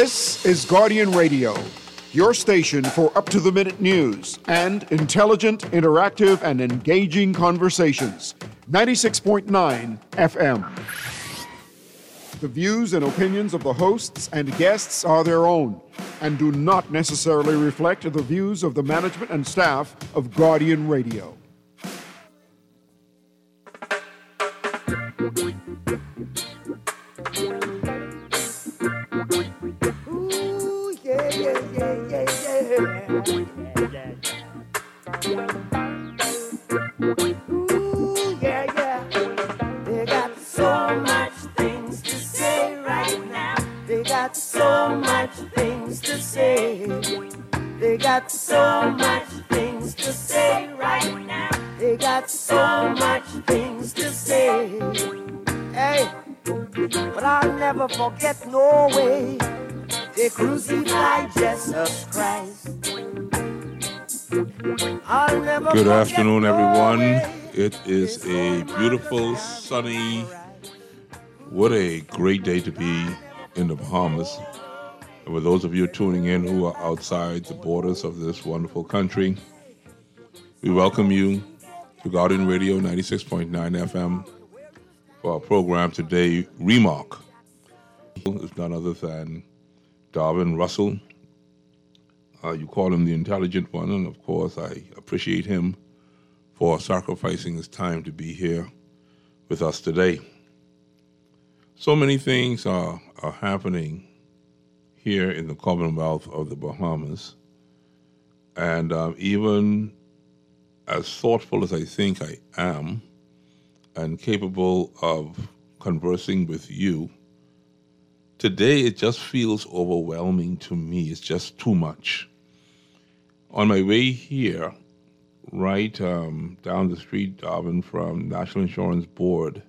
This is Guardian Radio, your station for up-to-the-minute news and intelligent, interactive, and engaging conversations. 96.9 FM. The views and opinions of the hosts and guests are their own and do not necessarily reflect the views of the management and staff of Guardian Radio. Ooh, yeah, yeah, yeah, yeah, yeah. Ooh, yeah, yeah. They got so much things to say right now. They got so much things to say. They got so much things to say right now. They got so much things to say. Hey, but I'll never forget no way. They crucified Jesus Christ. I'll never Good forget afternoon, no everyone. way. It is a beautiful, sunny, what a great day to be in the Bahamas. And for those of you tuning in who are outside the borders of this wonderful country, we welcome you to Guardian Radio 96.9 FM for our program today, Remark. It's none other than Darwin Russell. You call him the intelligent one, and of course I appreciate him for sacrificing his time to be here with us today. So many things are happening here in the Commonwealth of the Bahamas, and even as thoughtful as I think I am and capable of conversing with you, today it just feels overwhelming to me. It's just too much. On my way here, right down the street, Darwin, from National Insurance Board,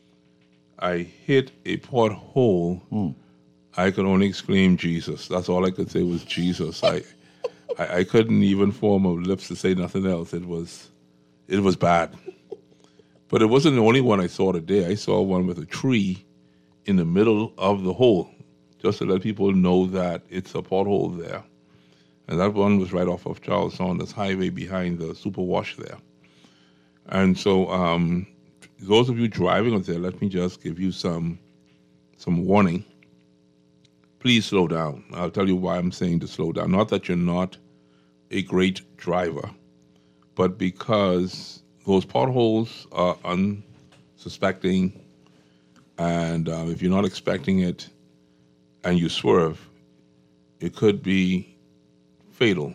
I hit a pothole. I could only exclaim Jesus. That's all I could say was Jesus. I couldn't even form of lips to say nothing else. It was bad. But it wasn't the only one I saw today. I saw one with a tree in the middle of the hole, just to let people know that it's a pothole there. And that one was right off of Charles Saunders Highway behind the super wash there. And so those of you driving out there, let me just give you some warning. Please slow down. I'll tell you why I'm saying to slow down. Not that you're not a great driver, but because those potholes are unsuspecting, and if you're not expecting it and you swerve, it could be fatal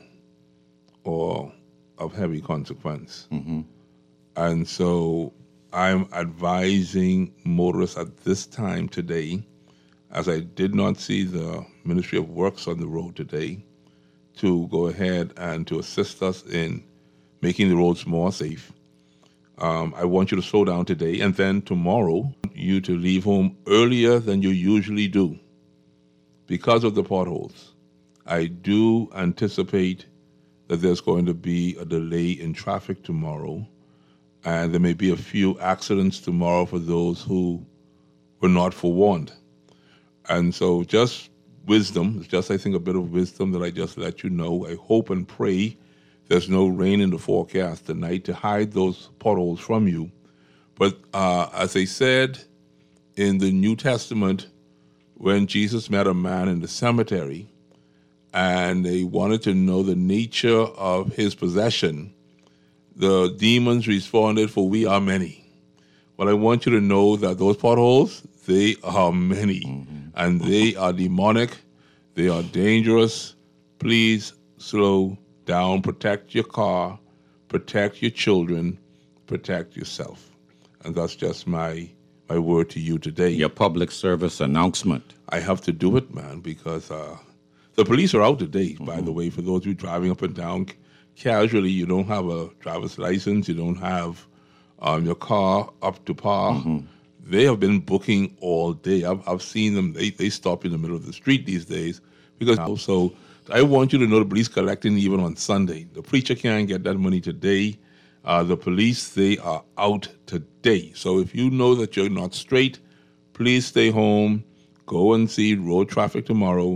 or of heavy consequence. Mm-hmm. And so I'm advising motorists at this time today, as I did not see the Ministry of Works on the road today, to go ahead and to assist us in making the roads more safe. I want you to slow down today, and then tomorrow you to leave home earlier than you usually do because of the potholes. I do anticipate that there's going to be a delay in traffic tomorrow, and there may be a few accidents tomorrow for those who were not forewarned. And so just wisdom, it's just I think a bit of wisdom that I just let you know. I hope and pray there's no rain in the forecast tonight to hide those potholes from you. But as I said in the New Testament, when Jesus met a man in the cemetery and they wanted to know the nature of his possession, the demons responded, "For we are many." Well, I want you to know that those potholes, they are many, and they are demonic, they are dangerous. Please slow down, protect your car, protect your children, protect yourself. And that's just my word to you today. Your public service announcement. I have to do it, man, because the police are out today, by the way, for those of you driving up and down casually. You don't have a driver's license, you don't have your car up to par. They have been booking all day. I've seen them. They stop in the middle of the street these days because also I want you to know the police collecting even on Sunday. The preacher can't get that money today. The police, they are out today. So if you know that you're not straight, please stay home. Go and see road traffic tomorrow.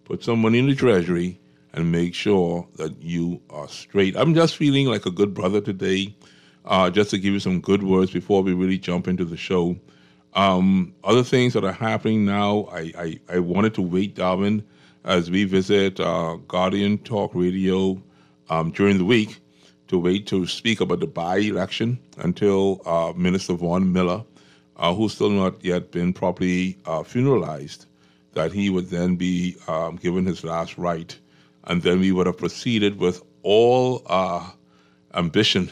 put some money in the treasury, and make sure that you are straight. I'm just feeling like a good brother today, just to give you some good words before we really jump into the show. Other things that are happening now, I wanted to wait, Darwin, as we visit Guardian Talk Radio during the week, to wait to speak about the by-election until Minister Vaughn Miller, who's still not yet been properly funeralized, that he would then be given his last rite, and then we would have proceeded with all ambition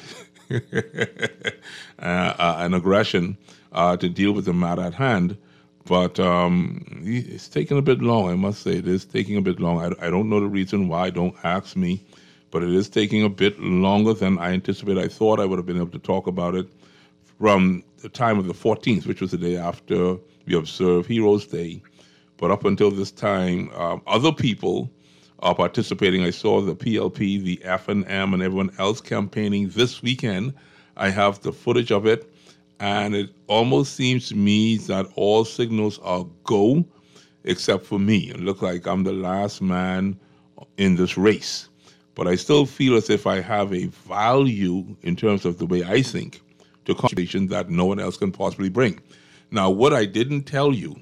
and aggression to deal with the matter at hand. But it's taking a bit long, I must say. It is taking a bit long. I don't know the reason why. Don't ask me. But it is taking a bit longer than I anticipated. I thought I would have been able to talk about it from the time of the 14th, which was the day after we observed Heroes Day. But up until this time, other people are participating. I saw the PLP, the FNM, and everyone else campaigning this weekend. I have the footage of it, and it almost seems to me that all signals are go, except for me. It looks like I'm the last man in this race. But I still feel as if I have a value in terms of the way I think to conversation that no one else can possibly bring. Now, what I didn't tell you,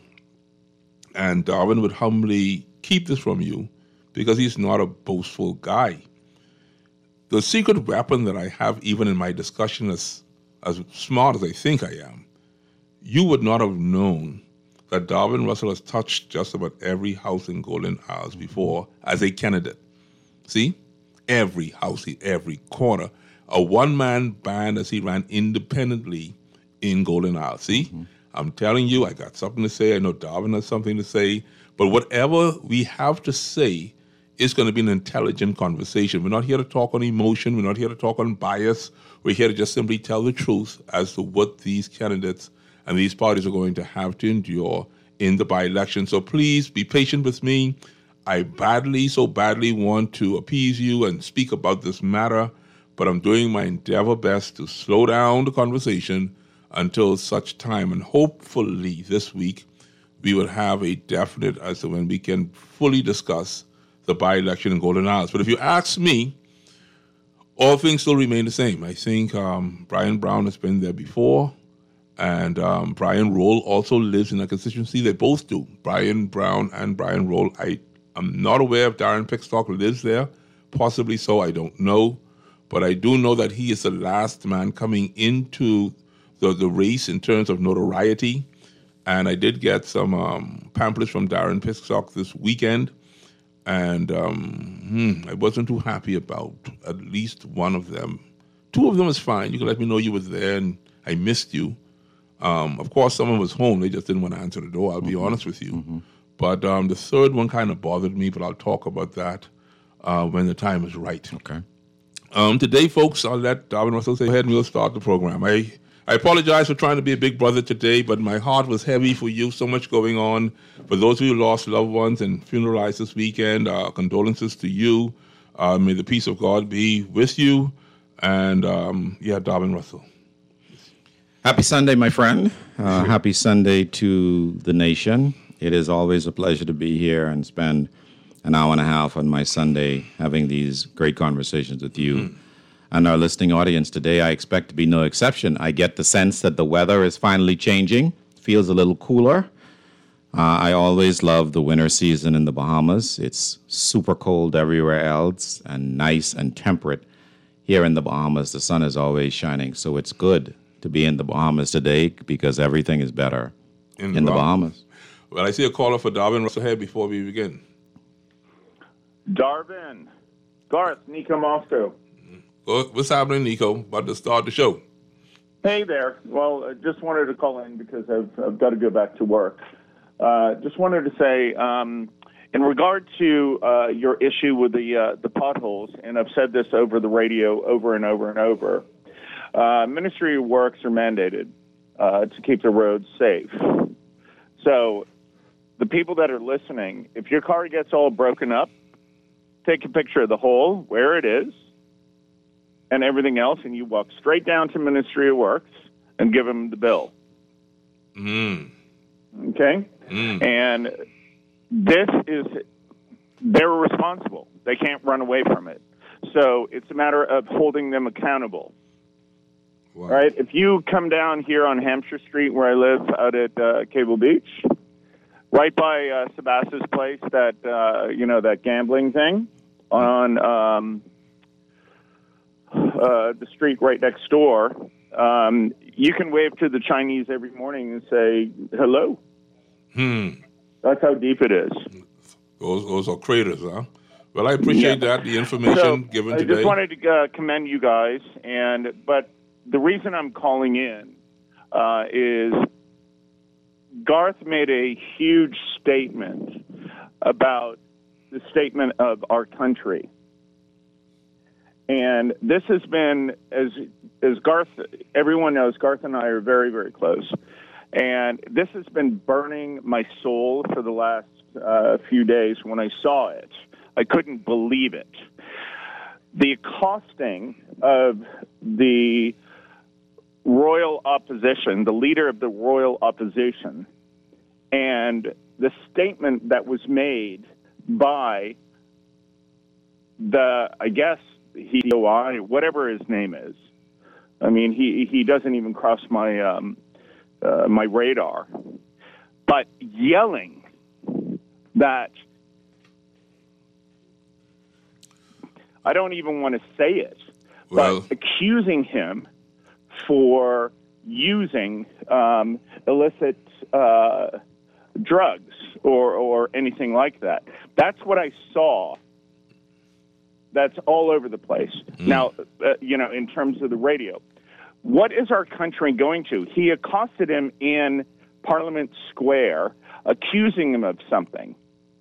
and Darwin would humbly keep this from you because he's not a boastful guy. The secret weapon that I have, even in my discussion, as smart as I think I am, you would not have known that Darwin Russell has touched just about every house in Golden Isles before as a candidate. See? Every house, every corner. A one-man band as he ran independently in Golden Isles. See? Mm-hmm. I'm telling you, I got something to say. I know Darwin has something to say. But whatever we have to say is going to be an intelligent conversation. We're not here to talk on emotion. We're not here to talk on bias. We're here to just simply tell the truth as to what these candidates and these parties are going to have to endure in the by-election. So please be patient with me. I so badly want to appease you and speak about this matter, but I'm doing my endeavor best to slow down the conversation until such time. And hopefully this week we will have a definite as to when we can fully discuss the by-election in Golden Isles. But if you ask me, all things still remain the same. I think Brian Brown has been there before, and Brian Roll also lives in a constituency. They both do. Brian Brown and Brian Roll. I'm not aware if Darren Pickstock lives there. Possibly so, I don't know. But I do know that he is the last man coming into the race in terms of notoriety. And I did get some pamphlets from Darren Pickstock this weekend. And I wasn't too happy about at least one of them. Two of them is fine. You can let me know you were there and I missed you. Of course, someone was home. They just didn't want to answer the door. I'll be honest with you. Mm-hmm. But the third one kind of bothered me, but I'll talk about that when the time is right. Okay. Today, folks, I'll let Darwin Russell say, go ahead and we'll start the program. I apologize for trying to be a big brother today, but my heart was heavy for you, so much going on. For those of you who lost loved ones and funeralized this weekend, condolences to you. May the peace of God be with you. And, Darwin Russell. Happy Sunday, my friend. Happy Sunday to the nation. It is always a pleasure to be here and spend an hour and a half on my Sunday having these great conversations with you and our listening audience today. I expect to be no exception. I get the sense that the weather is finally changing. It feels a little cooler. I always love the winter season in the Bahamas. It's super cold everywhere else and nice and temperate. Here in the Bahamas, the sun is always shining, so it's good to be in the Bahamas today because everything is better in the Bahamas. Well, I see a caller for Darwin Russell here before we begin. Darwin. Garth, Nico Mosto. What's happening, Nico? About to start the show. Hey there. Well, I just wanted to call in because I've got to go back to work. Just wanted to say, in regard to your issue with the potholes, and I've said this over the radio over and over and over, Ministry of Works are mandated to keep the roads safe. So the people that are listening, if your car gets all broken up, take a picture of the hole, where it is, and everything else, and you walk straight down to Ministry of Works and give them the bill. Okay? And this is they're responsible. They can't run away from it. So it's a matter of holding them accountable. Wow. All right. If you come down here on Hampshire Street, where I live, out at Cable Beach, right by Sebastian's place, that that gambling thing on the street right next door, you can wave to the Chinese every morning and say hello. That's how deep it is. Those are craters, huh? Well, I appreciate that, the information given today. I just wanted to commend you guys, but the reason I'm calling in is Garth made a huge statement about the statement of our country. And this has been, as Garth, everyone knows, Garth and I are very, very close. And this has been burning my soul for the last few days when I saw it. I couldn't believe it. The accosting of the royal opposition, the leader of the royal opposition, and the statement that was made by I guess, whatever his name is. I mean, he doesn't even cross my my radar. But yelling that, I don't even want to say it, but accusing him for using illicit drugs or anything like that. That's what I saw. That's all over the place. Now, in terms of the radio, what is our country going to? He accosted him in Parliament Square, accusing him of something.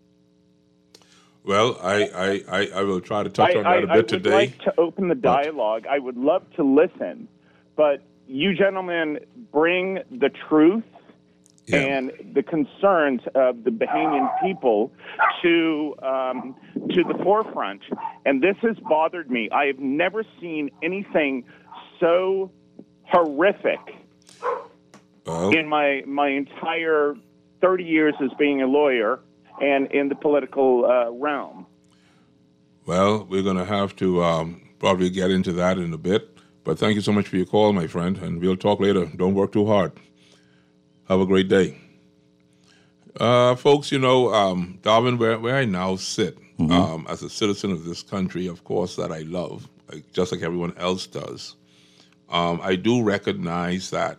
Well, I will try to touch on that a bit today. I would like to open the dialogue. I would love to listen, but you gentlemen bring the truth and the concerns of the Bahamian people to the forefront. And this has bothered me. I have never seen anything so horrific in my entire 30 years as being a lawyer and in the political realm. Well, we're going to have to probably get into that in a bit. But thank you so much for your call, my friend, and we'll talk later. Don't work too hard. Have a great day. Folks, Darwin, where I now sit as a citizen of this country, of course, that I love, just like everyone else does, I do recognize that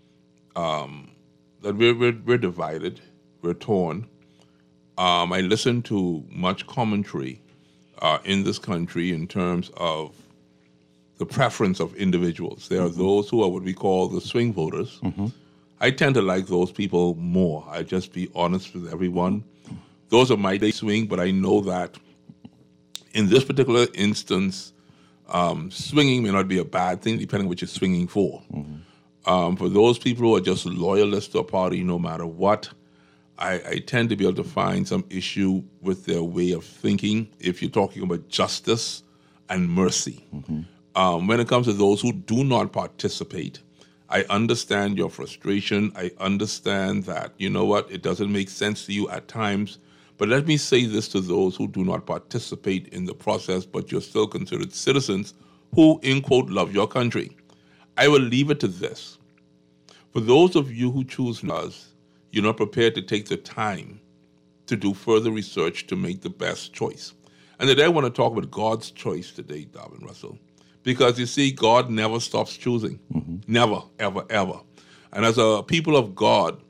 we're divided, we're torn. I listen to much commentary in this country in terms of the preference of individuals. There are those who are what we call the swing voters. I tend to like those people more. I just be honest with everyone. Those are my day swing, but I know that in this particular instance, swinging may not be a bad thing, depending on what you're swinging for. For those people who are just loyalists to a party, no matter what, I tend to be able to find some issue with their way of thinking if you're talking about justice and mercy. When it comes to those who do not participate, I understand your frustration. I understand that, it doesn't make sense to you at times. But let me say this to those who do not participate in the process, but you're still considered citizens who, in quote, love your country. I will leave it to this. For those of you who choose us, you're not prepared to take the time to do further research to make the best choice. And today I want to talk about God's choice today, Darwin Russell. Because you see, God never stops choosing. Never, ever, ever. And as a people of God,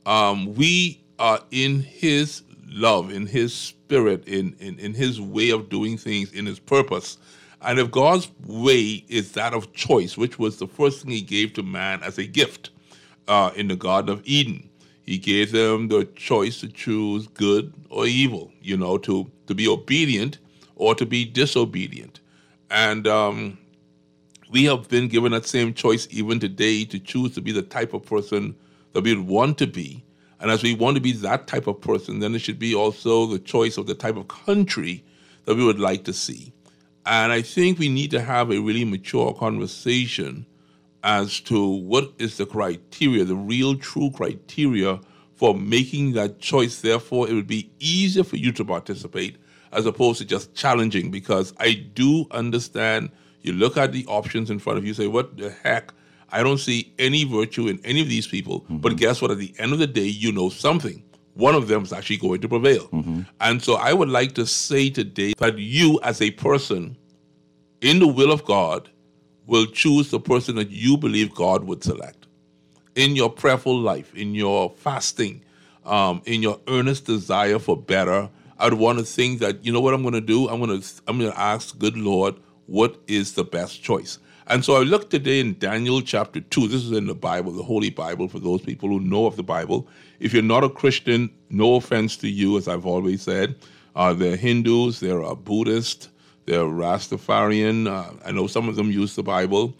we are in His love, in His spirit, in His way of doing things, in His purpose. And if God's way is that of choice, which was the first thing He gave to man as a gift in the Garden of Eden, He gave them the choice to choose good or evil, to be obedient or to be disobedient. And we have been given that same choice even today to choose to be the type of person that we would want to be. And as we want to be that type of person, then it should be also the choice of the type of country that we would like to see. And I think we need to have a really mature conversation as to what is the criteria, the real true criteria for making that choice. Therefore, it would be easier for you to participate as opposed to just challenging, because I do understand you look at the options in front of you, say, what the heck? I don't see any virtue in any of these people. But guess what? At the end of the day, you know something. One of them is actually going to prevail. And so I would like to say today that you as a person in the will of God will choose the person that you believe God would select. In your prayerful life, in your fasting, in your earnest desire for better, I would want to think that, you know what I'm going to do? I'm going to ask, good Lord, what is the best choice? And so I looked today in Daniel chapter 2. This is in the Bible, the Holy Bible, for those people who know of the Bible. If you're not a Christian, no offense to you, as I've always said. There are Hindus, there are Buddhists, there are Rastafarian. I know some of them use the Bible,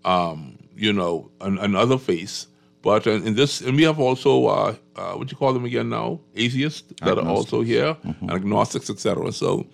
and other faiths. But in this, and we have also, what do you call them again now? Atheists that are also here, and agnostics, etc. So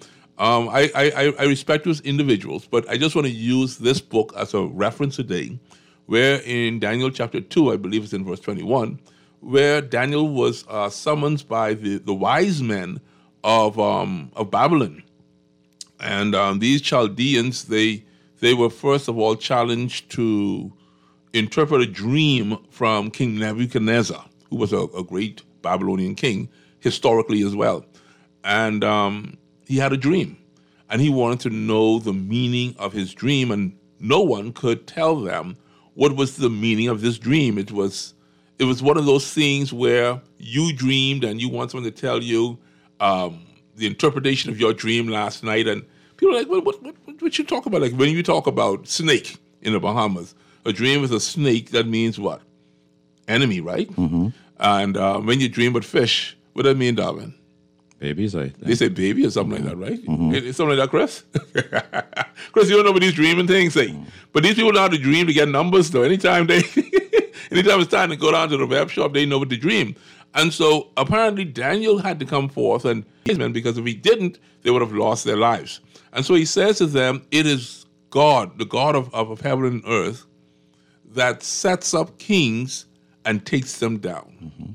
I respect those individuals, but I just want to use this book as a reference today, where in Daniel chapter 2, I believe it's in verse 21, where Daniel was summoned by the wise men of Babylon. And these Chaldeans, they were first of all challenged to interpret a dream from King Nebuchadnezzar, who was a great Babylonian king, historically as well. And he had a dream, and he wanted to know the meaning of his dream, and no one could tell them what was the meaning of this dream. It was one of those things where you dreamed and you want someone to tell you the interpretation of your dream last night, and people are like, what you talk about? Like when you talk about snake in the Bahamas, a dream with a snake, that means what? Enemy, right? And when you dream with fish, what does that mean, Darwin? Babies, I think. They say baby or something like that, right? It's something like that, Chris? Chris, you don't know what these dreaming things say. But these people know how to dream to get numbers, though. Anytime it's time to go down to the web shop, they know what to dream. And so apparently Daniel had to come forth and his men, because if he didn't, they would have lost their lives. And so he says to them, it is God, the God of heaven and earth, that sets up kings and takes them down.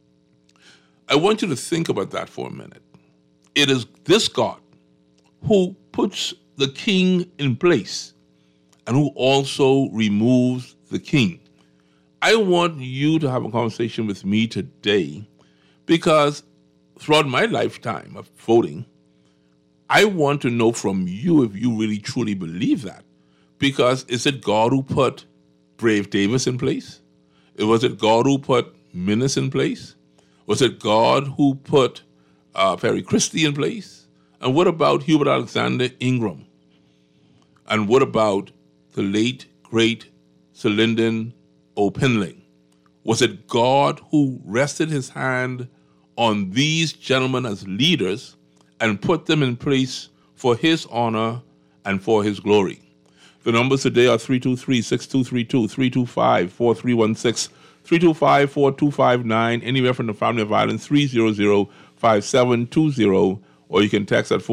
I want you to think about that for a minute. It is this God who puts the king in place and who also removes the king. I want you to have a conversation with me today, because throughout my lifetime of voting, I want to know from you if you really truly believe that. Because is it God who put Brave Davis in place? Was it God who put Minnis in place? Was it God who put Perry Christie in place? And what about Hubert Alexander Ingram? And what about the late, great Sir Lyndon O'Pinling? Was it God who rested his hand on these gentlemen as leaders and put them in place for his honor and for his glory? The numbers today are 323-6232, 325-4316, 325-4259, anywhere from the Family of Violence, 300-5720, or you can text at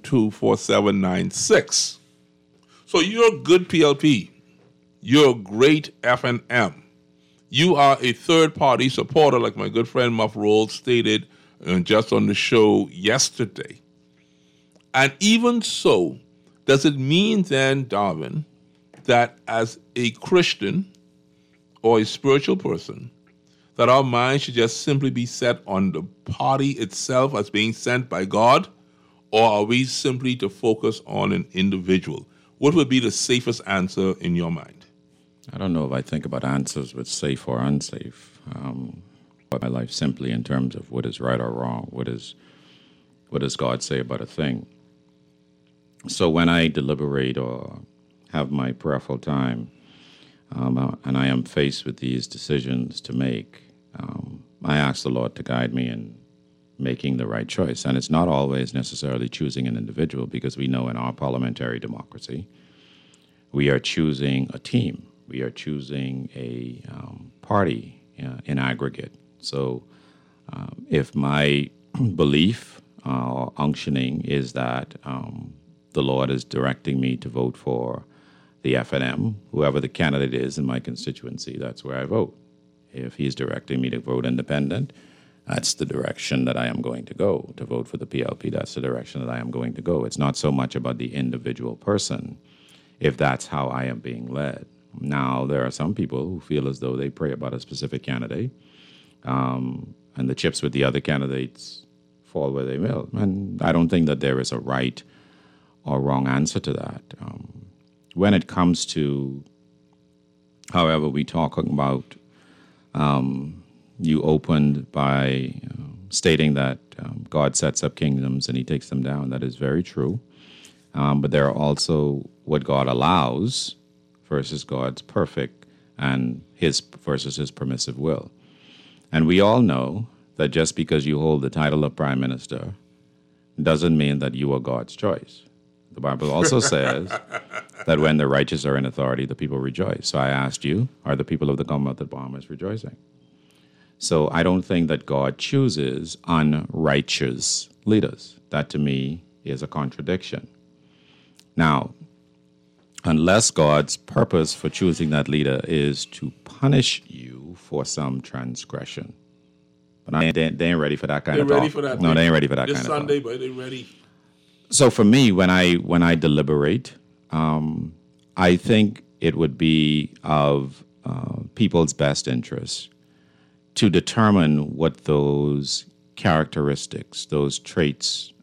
422-4796. So you're a good PLP. You're a great F&M. You are a third-party supporter, like my good friend Muff Rolls stated just on the show yesterday. And even so, does it mean then, Darwin, that as a Christian or a spiritual person, that our minds should just simply be set on the party itself as being sent by God? Or are we simply to focus on an individual? What would be the safest answer in your mind? I don't know if I think about answers with safe or unsafe. But my life simply in terms of what is right or wrong. What does God say about a thing? So when I deliberate or have my prayerful time, and I am faced with these decisions to make, I ask the Lord to guide me in making the right choice. And it's not always necessarily choosing an individual, because we know in our parliamentary democracy, we are choosing a team. We are choosing a party in aggregate. So if my belief or unctioning is that the Lord is directing me to vote for the F&M, whoever the candidate is in my constituency, that's where I vote. If he's directing me to vote independent, that's the direction that I am going to go. To vote for the PLP, that's the direction that I am going to go. It's not so much about the individual person, if that's how I am being led. Now, there are some people who feel as though they pray about a specific candidate, and the chips with the other candidates fall where they will. And I don't think that there is a right or wrong answer to that. When it comes to, however, we talking about, you opened by stating that God sets up kingdoms and he takes them down. That is very true. But there are also what God allows versus God's perfect and his versus his permissive will. And we all know that just because you hold the title of prime minister doesn't mean that you are God's choice. The Bible also says that when the righteous are in authority, the people rejoice. So I asked you, are the people of the Commonwealth of Bahamas rejoicing? So I don't think that God chooses unrighteous leaders. That to me is a contradiction. Now, unless God's purpose for choosing that leader is to punish you for some transgression. But they ain't ready for that kind of talk. Ready for that. No, they ain't ready for that this kind Sunday, of talk. but they ready. So for me, when I deliberate, I think it would be of people's best interest to determine what those characteristics, those traits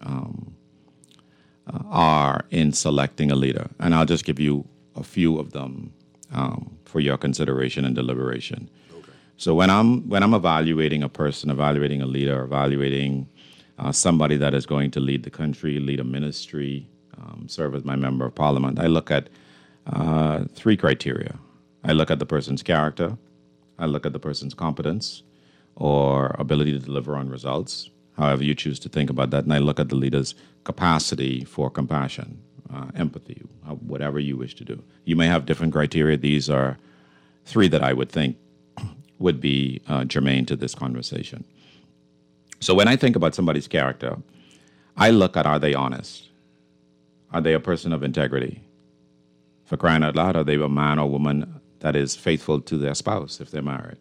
are in selecting a leader. And I'll just give you a few of them for your consideration and deliberation. Okay. So when I'm evaluating a person, evaluating a leader, evaluating somebody that is going to lead the country, lead a ministry, serve as my member of parliament, I look at three criteria. I look at the person's character, I look at the person's competence or ability to deliver on results, however you choose to think about that, and I look at the leader's capacity for compassion, empathy, whatever you wish to do. You may have different criteria. These are three that I would think would be germane to this conversation. So when I think about somebody's character, I look at, are they honest? Are they a person of integrity? For crying out loud, are they a man or woman that is faithful to their spouse if they're married?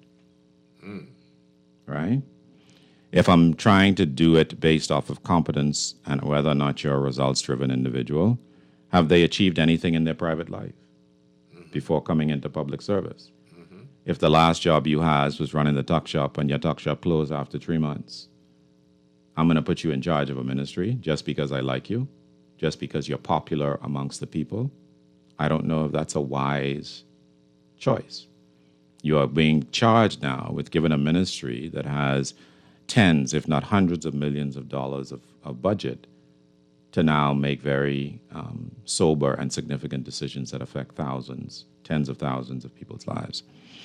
Right? If I'm trying to do it based off of competence and whether or not you're a results-driven individual, have they achieved anything in their private life before coming into public service? If the last job you had was running the tuck shop and your tuck shop closed after 3 months, I'm going to put you in charge of a ministry just because I like you, just because you're popular amongst the people. I don't know if that's a wise choice. You are being charged now with giving a ministry that has tens, if not hundreds of millions of dollars of budget to now make very sober and significant decisions that affect thousands, tens of thousands of people's lives.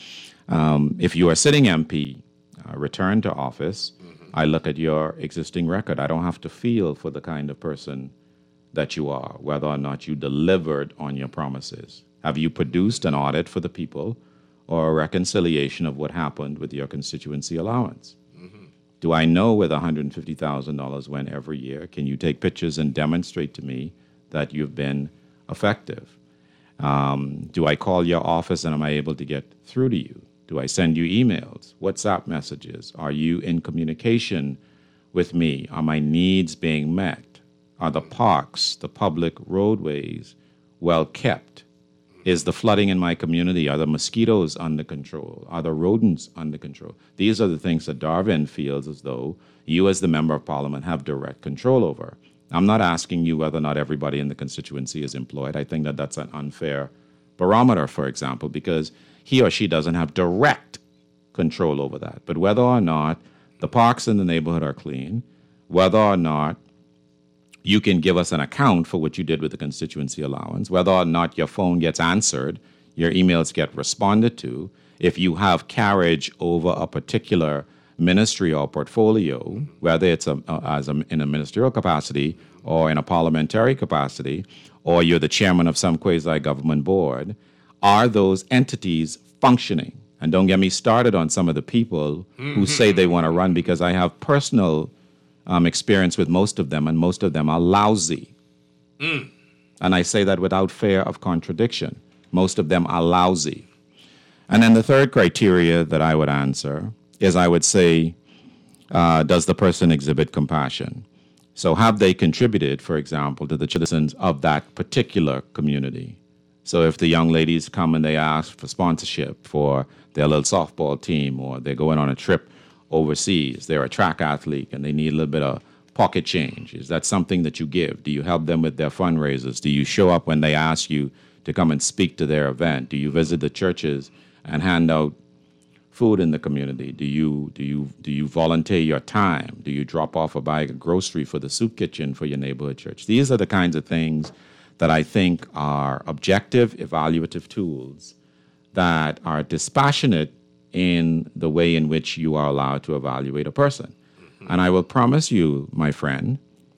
If you are sitting MP, return to office, I look at your existing record. I don't have to feel for the kind of person that you are, whether or not you delivered on your promises. Have you produced an audit for the people or a reconciliation of what happened with your constituency allowance? Do I know where the $150,000 went every year? Can you take pictures and demonstrate to me that you've been effective? Do I call your office and am I able to get through to you? Do I send you emails, WhatsApp messages? Are you in communication with me? Are my needs being met? Are the parks, the public roadways well kept? Is the flooding in my community? Are the mosquitoes under control? Are the rodents under control? These are the things that Darwin feels as though you as the member of parliament have direct control over. I'm not asking you whether or not everybody in the constituency is employed. I think that that's an unfair barometer, for example, because he or she doesn't have direct control over that. But whether or not the parks in the neighborhood are clean, whether or not you can give us an account for what you did with the constituency allowance, whether or not your phone gets answered, your emails get responded to, if you have carriage over a particular ministry or portfolio, whether it's in a ministerial capacity or in a parliamentary capacity, or you're the chairman of some quasi-government board, are those entities functioning? And don't get me started on some of the people who say they want to run, because I have personal experience with most of them, and most of them are lousy. And I say that without fear of contradiction. Most of them are lousy. And then the third criteria that I would answer is, I would say, does the person exhibit compassion? So have they contributed, for example, to the citizens of that particular community? So if the young ladies come and they ask for sponsorship for their little softball team, or they're going on a trip overseas, they're a track athlete and they need a little bit of pocket change, is that something that you give? Do you help them with their fundraisers? Do you show up when they ask you to come and speak to their event? Do you visit the churches and hand out food in the community? Do you volunteer your time? Do you drop off or buy a grocery for the soup kitchen for your neighborhood church? These are the kinds of things that I think are objective, evaluative tools that are dispassionate in the way in which you are allowed to evaluate a person. And I will promise you, my friend,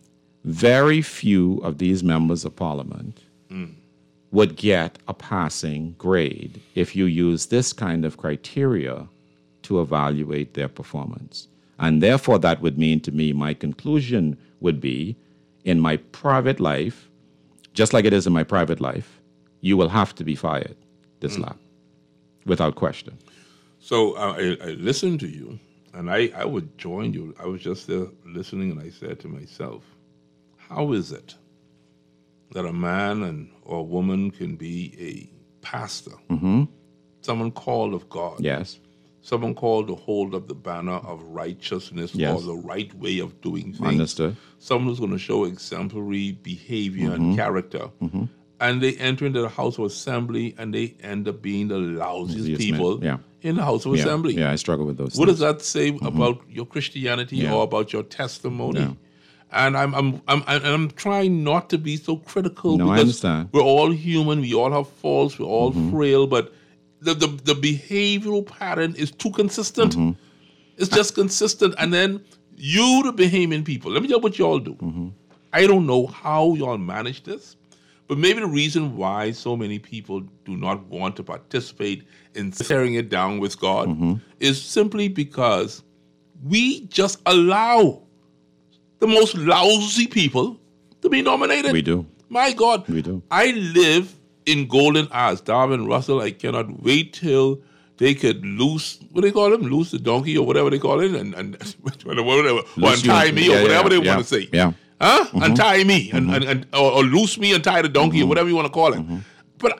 very few of these members of parliament would get a passing grade if you use this kind of criteria to evaluate their performance. And therefore, that would mean to me, my conclusion would be, in my private life, just like it is in my private life, you will have to be fired this lap, without question. So I listened to you, and I would join you. I was just there listening, and I said to myself, how is it that a man or a woman can be a pastor, someone called of God, Yes. someone called to hold up the banner of righteousness Yes. or the right way of doing things, Understood. someone who's going to show exemplary behavior and character, and they enter into the House of Assembly and they end up being the lousiest Yes, people yeah. in the House of Assembly? Yeah, I struggle with those What things. does that say about your Christianity Yeah. or about your testimony? Yeah. And I'm trying not to be so critical, No, I because understand. we're all human, we all have faults, we're all frail, but the behavioral pattern is too consistent. It's just consistent. And then you, the Bahamian people, let me tell you what y'all do. I don't know how y'all manage this, but maybe the reason why so many people do not want to participate in tearing it down with God is simply because we just allow the most lousy people to be nominated. We do. My God. We do. I live in golden hours. Darwin Russell, I cannot wait till they could loose, what do they call him? Loose the donkey or whatever they call it, and whatever, or Loose you- untie me or yeah, whatever they yeah, want to say. Yeah. Huh? Untie me or loose me and tie the donkey or whatever you want to call it. But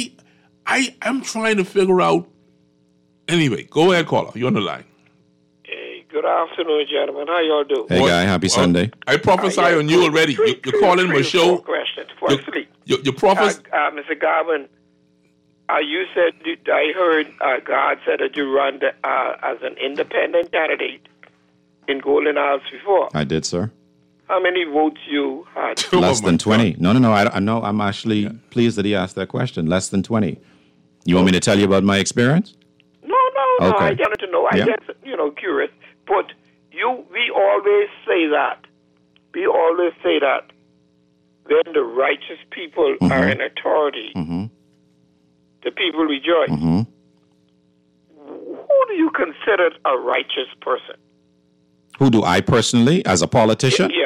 I'm trying to figure out. Anyway, go ahead, caller. You're on the line. Hey, good afternoon, gentlemen. How y'all do? Hey, guy, happy Sunday. I prophesy on you already. You're calling my show. Questions. Firstly, Your prophesy. Mr. Garvin, you said I heard God said that you run as an independent candidate in Golden Isles before. I did, sir. How many votes you had? Less my than God. 20. No. I know. I'm actually pleased that he asked that question. Less than 20. You want me to tell you about my experience? No. Okay. I wanted to know. I Yeah. just, curious. But we always say that. We always say that when the righteous people are in authority, the people rejoice. Who do you consider a righteous person? Who do I personally, as a politician? Yeah.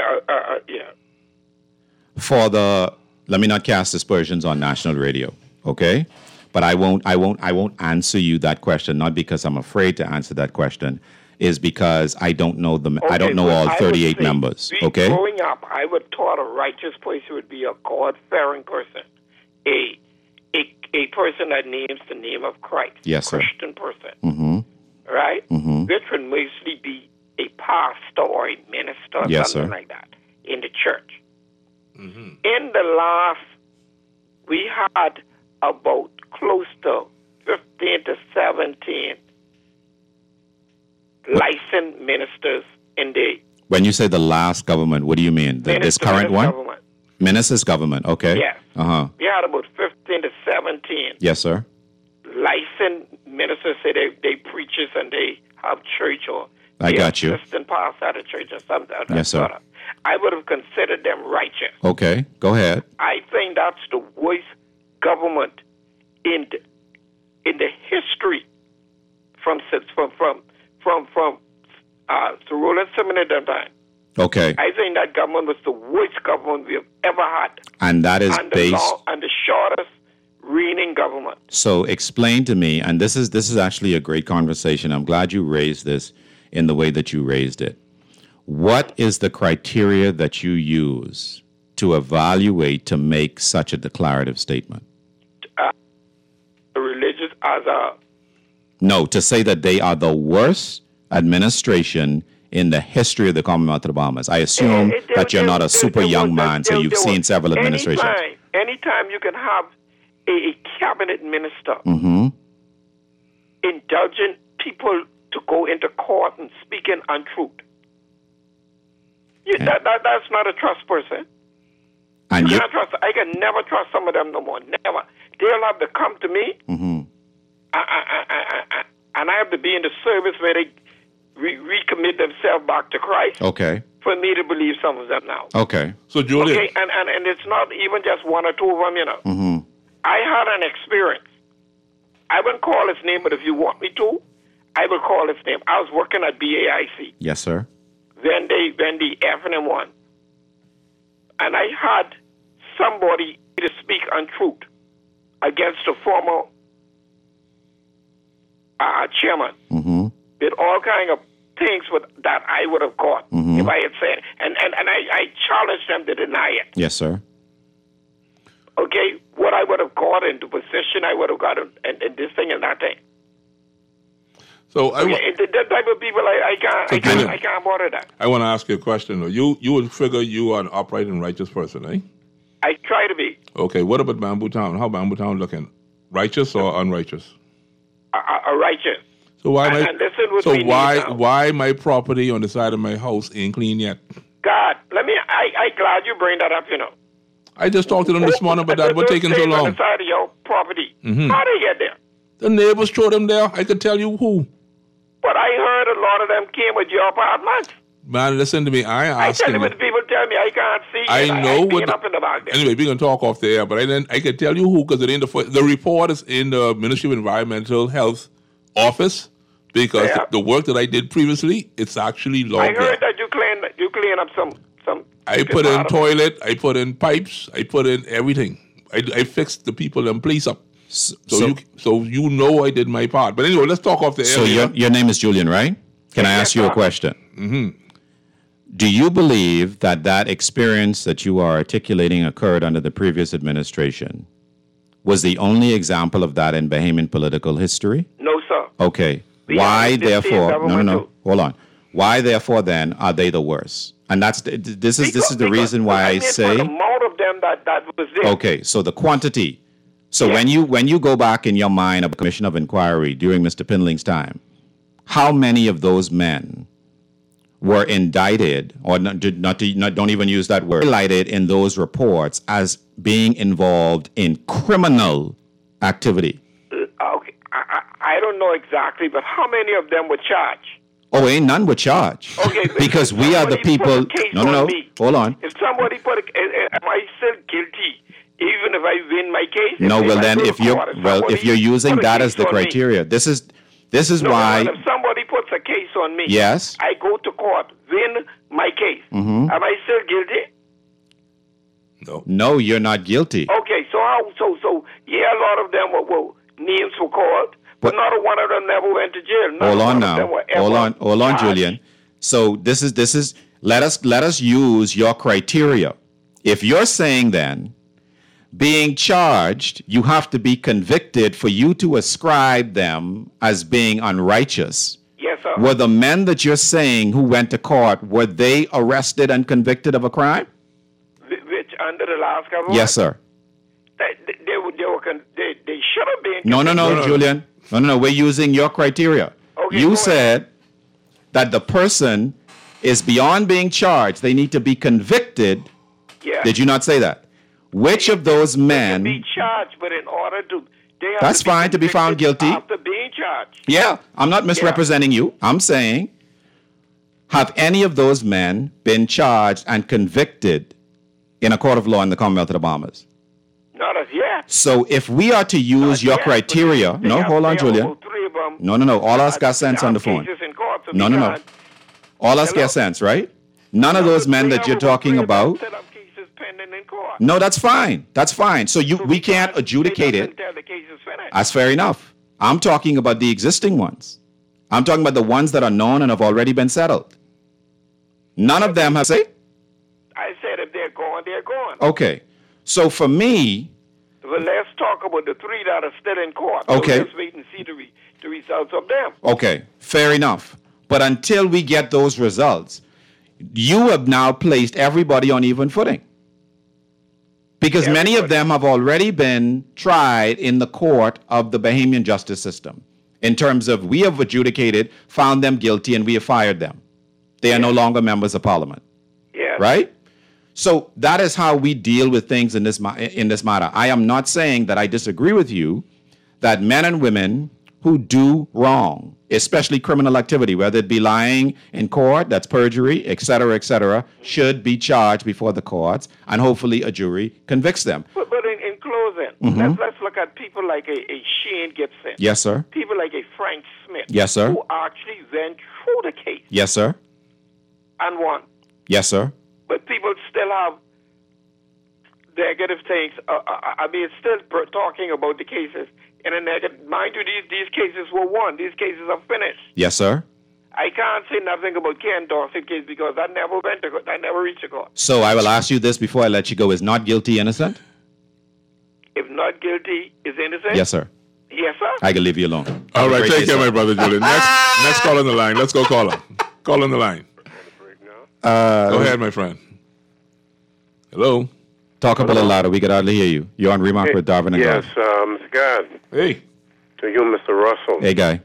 Let me not cast aspersions on national radio, okay? But I won't answer you that question, not because I'm afraid to answer that question, is because I don't know I don't know but all I would 38 say, members, okay? Growing up, I would thought a righteous person would be a God-fearing person, a person that names the name of Christ, Yes, sir. Christian person, right? Which would mostly be a pastor or a minister or Yes, something sir. like that in the church. In the last, we had about close to 15 to 17 licensed ministers in the When you say the last government, what do you mean? This current one? government. Minister's government, okay. Yes. Uh-huh. We had about 15 to 17 Yes, sir. licensed ministers, say they preachers and they have church or I they got you. assistant pastor at a church or something. of that Yes, sir. sort of. I would have considered them righteous. Okay, go ahead. I think that's the worst government in the history from Sir Roland Simmons at that time. Okay. I think that government was the worst government we have ever had, And that is and based the shortest reigning government. So explain to me, and this is actually a great conversation. I'm glad you raised this in the way that you raised it. What is the criteria that you use to evaluate to make such a declarative statement? Religious as a... No, to say that they are the worst administration in the history of the Commonwealth of the Bahamas. I assume that you're not a super young man, so you've seen several administrations. Anytime you can have a cabinet minister Mm-hmm. indulging people to go into court and speaking untruth. That's not a trust person. And You can't trust. I can never trust some of them no more. Never. They'll have to come to me, Mm-hmm. and I have to be in the service where they recommit themselves back to Christ. Okay. For me to believe some of them now. Okay. So, Julian, Okay, and it's not even just one or two of them, you know. Mm-hmm. I had an experience. I wouldn't call his name, but if you want me to, I will call his name. I was working at BAIC. Yes, sir. Then the FNM one. And I had somebody to speak untruth against the former chairman. Mm-hmm. Did all kind of things that I would have caught if I had said. And I challenged them to deny it. Yes, sir. Okay, what I would have got into position, I would have got in this thing and that thing. so That type of people, I can't bother that. I want to ask you a question. Though. You would figure you are an upright and righteous person, eh? I try to be Okay, what about Bamboo Town? How Bamboo Town looking? Righteous or unrighteous? a righteous. So why And listen with so me now. why my property on the side of my house ain't clean yet? God, I glad you bring that up, you know. I just talked to them this morning about that. What's taking so On long? the side of your property. How they get there? The neighbors threw them there. I could tell you who. But I heard a lot of them came with your apartment. Man, listen to me. I I asking tell you you. what people tell me. I can't see. I know what what. up in the back there. Anyway, we can talk off the air, but I can tell you who because it ain't the report is in the Ministry of Environmental Health office because Yeah. the work that I did previously, it's actually I logged heard there. that you clean up some. I put in toilet, I put in pipes, I put in everything. I fixed the people and place up. So you know I did my part. But anyway, let's talk off the air. So your name is Julian, right? Can I ask you a question? Mm-hmm. Do you believe that experience that you are articulating occurred under the previous administration was the only example of that in Bahamian political history? No, sir. Okay. We Why, have this same therefore? government No. too. Hold on. Why, therefore, then are they the worst? And this is the reason why I say. The amount of them that was there. Okay, so the quantity. So when you go back in your mind of a commission of inquiry during Mr. Pinling's time, how many of those men were indicted, or don't even use that word, highlighted in those reports as being involved in criminal activity? Okay, I don't know exactly, but how many of them were charged? Oh, ain't none were charged. Okay, but because if we are the somebody people. put a case No. on me, Hold on. If somebody am I still guilty, even if I win my case? No, well I then, go to if you're court and if you're using put a that case as the on me. criteria, this is No, why. if somebody puts a case on me, Yes. I go to court, win my case. Mm-hmm. Am I still guilty? No, you're not guilty. Okay, so yeah, a lot of them were names were called, but not a one of them never went to jail. Not Hold one on of now. them were ever Hold on, charged. Julian. So this is let us use your criteria. If you're saying then being charged, you have to be convicted for you to ascribe them as being unrighteous. Yes, sir. Were the men that you're saying who went to court, were they arrested and convicted of a crime? Which under the last government? Yes, sir. They should have been. No, Julian. No. We're using your criteria. Okay, You go said that the person is beyond being charged. They need to be convicted. Yeah. Did you not say that? Which of those They can men? be charged, but in order to, they have That's to be fine to be found convicted guilty. after being charged. Yeah, I'm not misrepresenting you. I'm saying, have any of those men been charged and convicted in a court of law in the Commonwealth of the Bahamas? Not as yet. So if we are to use your Yes, but criteria, they no, have- hold on, they have Julian. about three of them. No. All us got sense on the have phone. cases in court, so No. they can't- All us Hello? get sense, right? None of those men They that have you're about talking three of them about. set up cases pending in court. No, that's fine. That's fine. So we can't adjudicate They it. doesn't tell the case is finished. That's fair enough. I'm talking about the existing ones. I'm talking about the ones that are known and have already been settled. None of them have said. I said if they're gone, they're gone. Okay. So for me, Well, let's talk about the 3 that are still in court. Okay. So let's wait and see the results of them. okay, fair enough. But until we get those results, you have now placed everybody on even footing. Because many of them have already been tried in the court of the Bahamian justice system. In terms of we have adjudicated, found them guilty, and we have fired them. They are no longer members of parliament. Yes. Right? So that is how we deal with things in this matter. I am not saying that I disagree with you that men and women who do wrong, especially criminal activity, whether it be lying in court, that's perjury, et cetera, should be charged before the courts, and hopefully a jury convicts them. But in closing, let's look at people like a Shane Gibson. Yes, sir. People like a Frank Smith. Yes, sir. Who actually went through the case Yes, sir. and won. Yes, sir. But people still have negative things. Still talking about the cases in a negative. Mind you, these cases were won. These cases are finished. Yes, sir. I can't say nothing about Ken Dorset case because that never went to court. I never reached a court. So I will ask you this before I let you go. Is not guilty innocent? If not guilty, is innocent? Yes, sir. Yes, sir. I can leave you alone. All Have a right, great take day, care, sir. my brother Julian. Next call on the line. Let's go call him. Call on the line. Go ahead, my friend. Hello. Talk up a little louder. We could hardly hear you. You're on Remark with Darvin and Yes, Garth. Mr. God. Hey. To you, Mr. Russell. Hey, guy.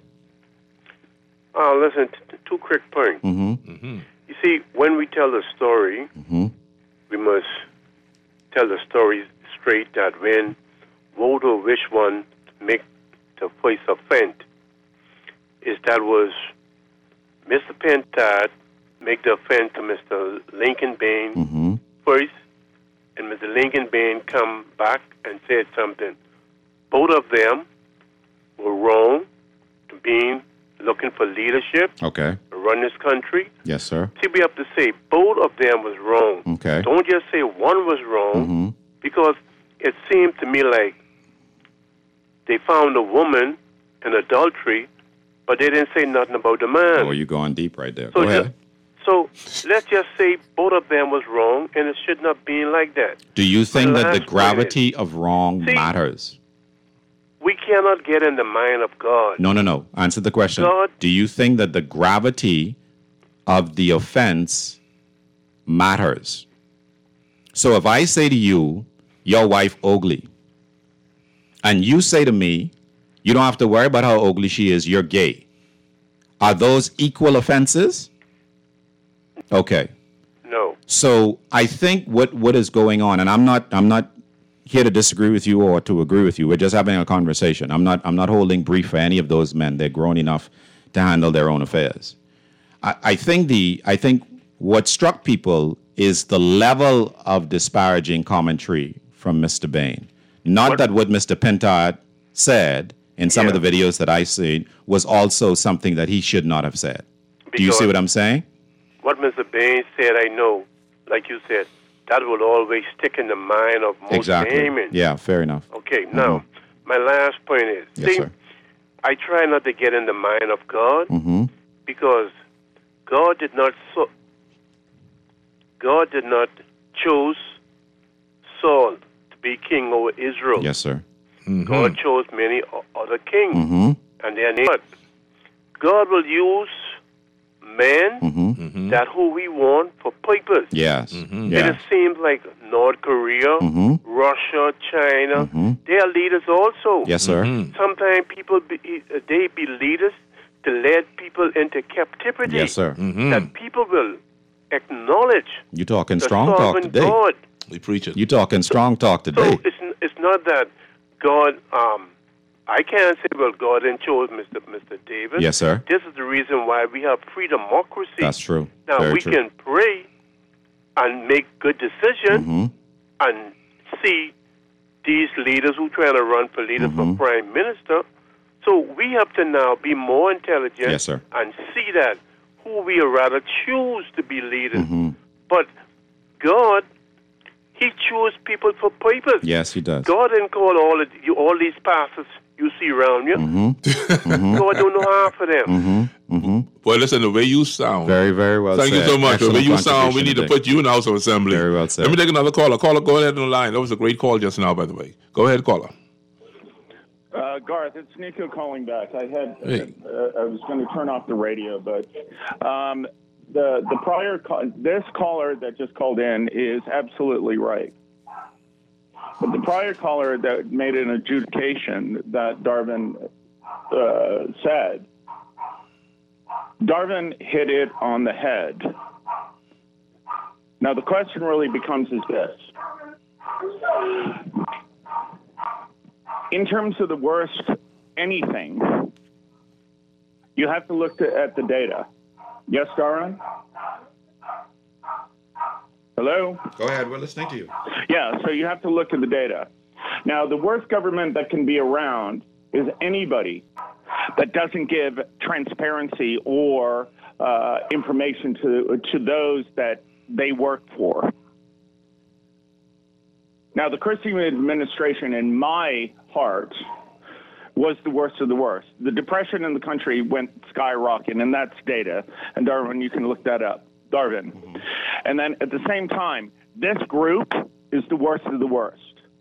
Listen, two quick points. Mm-hmm. You see, when we tell the story, we must tell the story straight that when vote or which one to make the first offense, is that was Mr. Pentad make the offense to Mr. Lincoln Bain first, and Mr. Lincoln Bain come back and said something. Both of them were wrong to being looking for leadership Okay. to run this country. Yes, sir. See, we have to say both of them was wrong. Okay. Don't just say one was wrong, because it seemed to me like they found a woman in adultery, but they didn't say nothing about the man. Oh, you're going deep right there. So Go ahead. So let's just say both of them was wrong, and it should not be like that. Do you think that the last gravity of wrong See- matters? We cannot get in the mind of God. No. Answer the question. God- Do you think that the gravity of the offense matters? So if I say to you, your wife ugly, and you say to me, you don't have to worry about how ugly she is, you're gay. Are those equal offenses? Okay. No. So I think what is going on, and I'm not here to disagree with you or to agree with you. We're just having a conversation. I'm not holding brief for any of those men. They're grown enough to handle their own affairs. I think what struck people is the level of disparaging commentary from Mr. Bain. Not that what Mr. Pentard said in some of the videos that I seen was also something that he should not have said. Do you see Because- what I'm saying? What Mr. Bain said, I know, like you said, that will always stick in the mind of most Exactly. Bahamians. Yeah, fair enough. Okay, now, my last point is, Yes, sir. I try not to get in the mind of God because God did not choose Saul to be king over Israel. Yes, sir. God chose many other kings, and they are not. God will use men that who we want for purpose. Yes. And Yeah. it seems like North Korea, Russia, China, they are leaders also. Yes, sir. Sometimes people they be leaders to lead people into captivity. Yes, sir. That people will acknowledge You talking the strong talk sovereign today. God. We preach it. You talking strong talk So today. it's not that God. I can't say, well, God didn't choose Mr. David. Yes, sir. This is the reason why we have free democracy. That's true. Now, Very we true. can pray and make good decisions and see these leaders who trying to run for leaders for prime minister. So we have to now be more intelligent Yes, sir. and see that who we rather choose to be leaders. But God, He chose people for purpose. Yes, he does. God didn't call all these pastors you see around you. So I don't know half of them. Well, listen, the way you sound. Very, very well Thank said. you so much. The way you sound, we need to today. put you in the House of Assembly. Very well said. Let me take another caller. Caller, go ahead on the line. That was a great call just now, by the way. Go ahead, caller. Garth, it's Nico calling back. I was going to turn off the radio, but the prior this caller that just called in is absolutely right. But the prior caller that made an adjudication that Darvin said, Darvin hit it on the head. Now the question really becomes is this. In terms of the worst anything, you have to look at the data. Yes, Darvin? Hello? Go ahead. We're listening to you. Yeah, so you have to look at the data. Now, the worst government that can be around is anybody that doesn't give transparency or information to those that they work for. Now, the Christie administration, in my heart, was the worst of the worst. The depression in the country went skyrocketing, and that's data. And Darvin, you can look that up. Darvin. And then at the same time, this group is the worst of the worst.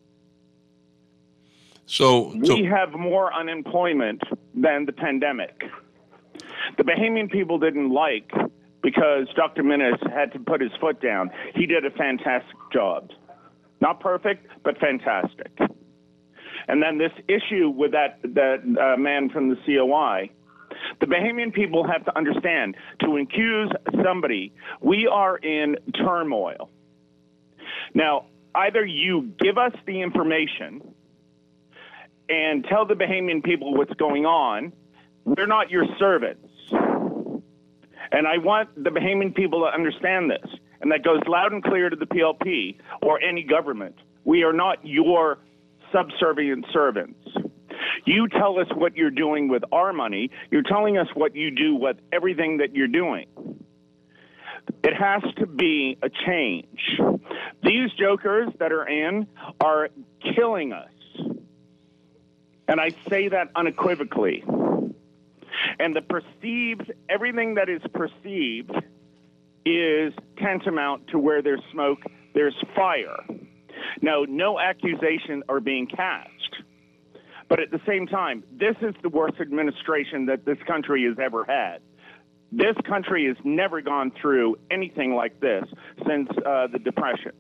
So we have more unemployment than the pandemic. The Bahamian people didn't like because Dr. Minnis had to put his foot down. He did a fantastic job. Not perfect, but fantastic. And then this issue with that man from the COI, the Bahamian people have to understand, to accuse somebody, we are in turmoil. Now, either you give us the information and tell the Bahamian people what's going on, we're not your servants. And I want the Bahamian people to understand this. And that goes loud and clear to the PLP or any government. We are not your subservient servants. You tell us what you're doing with our money. You're telling us what you do with everything that you're doing. It has to be a change. These jokers that are in are killing us. And I say that unequivocally. And the perceived, everything that is perceived is tantamount to where there's smoke, there's fire. Now, no accusations are being cast. But at the same time, this is the worst administration that this country has ever had. This country has never gone through anything like this since the Depression.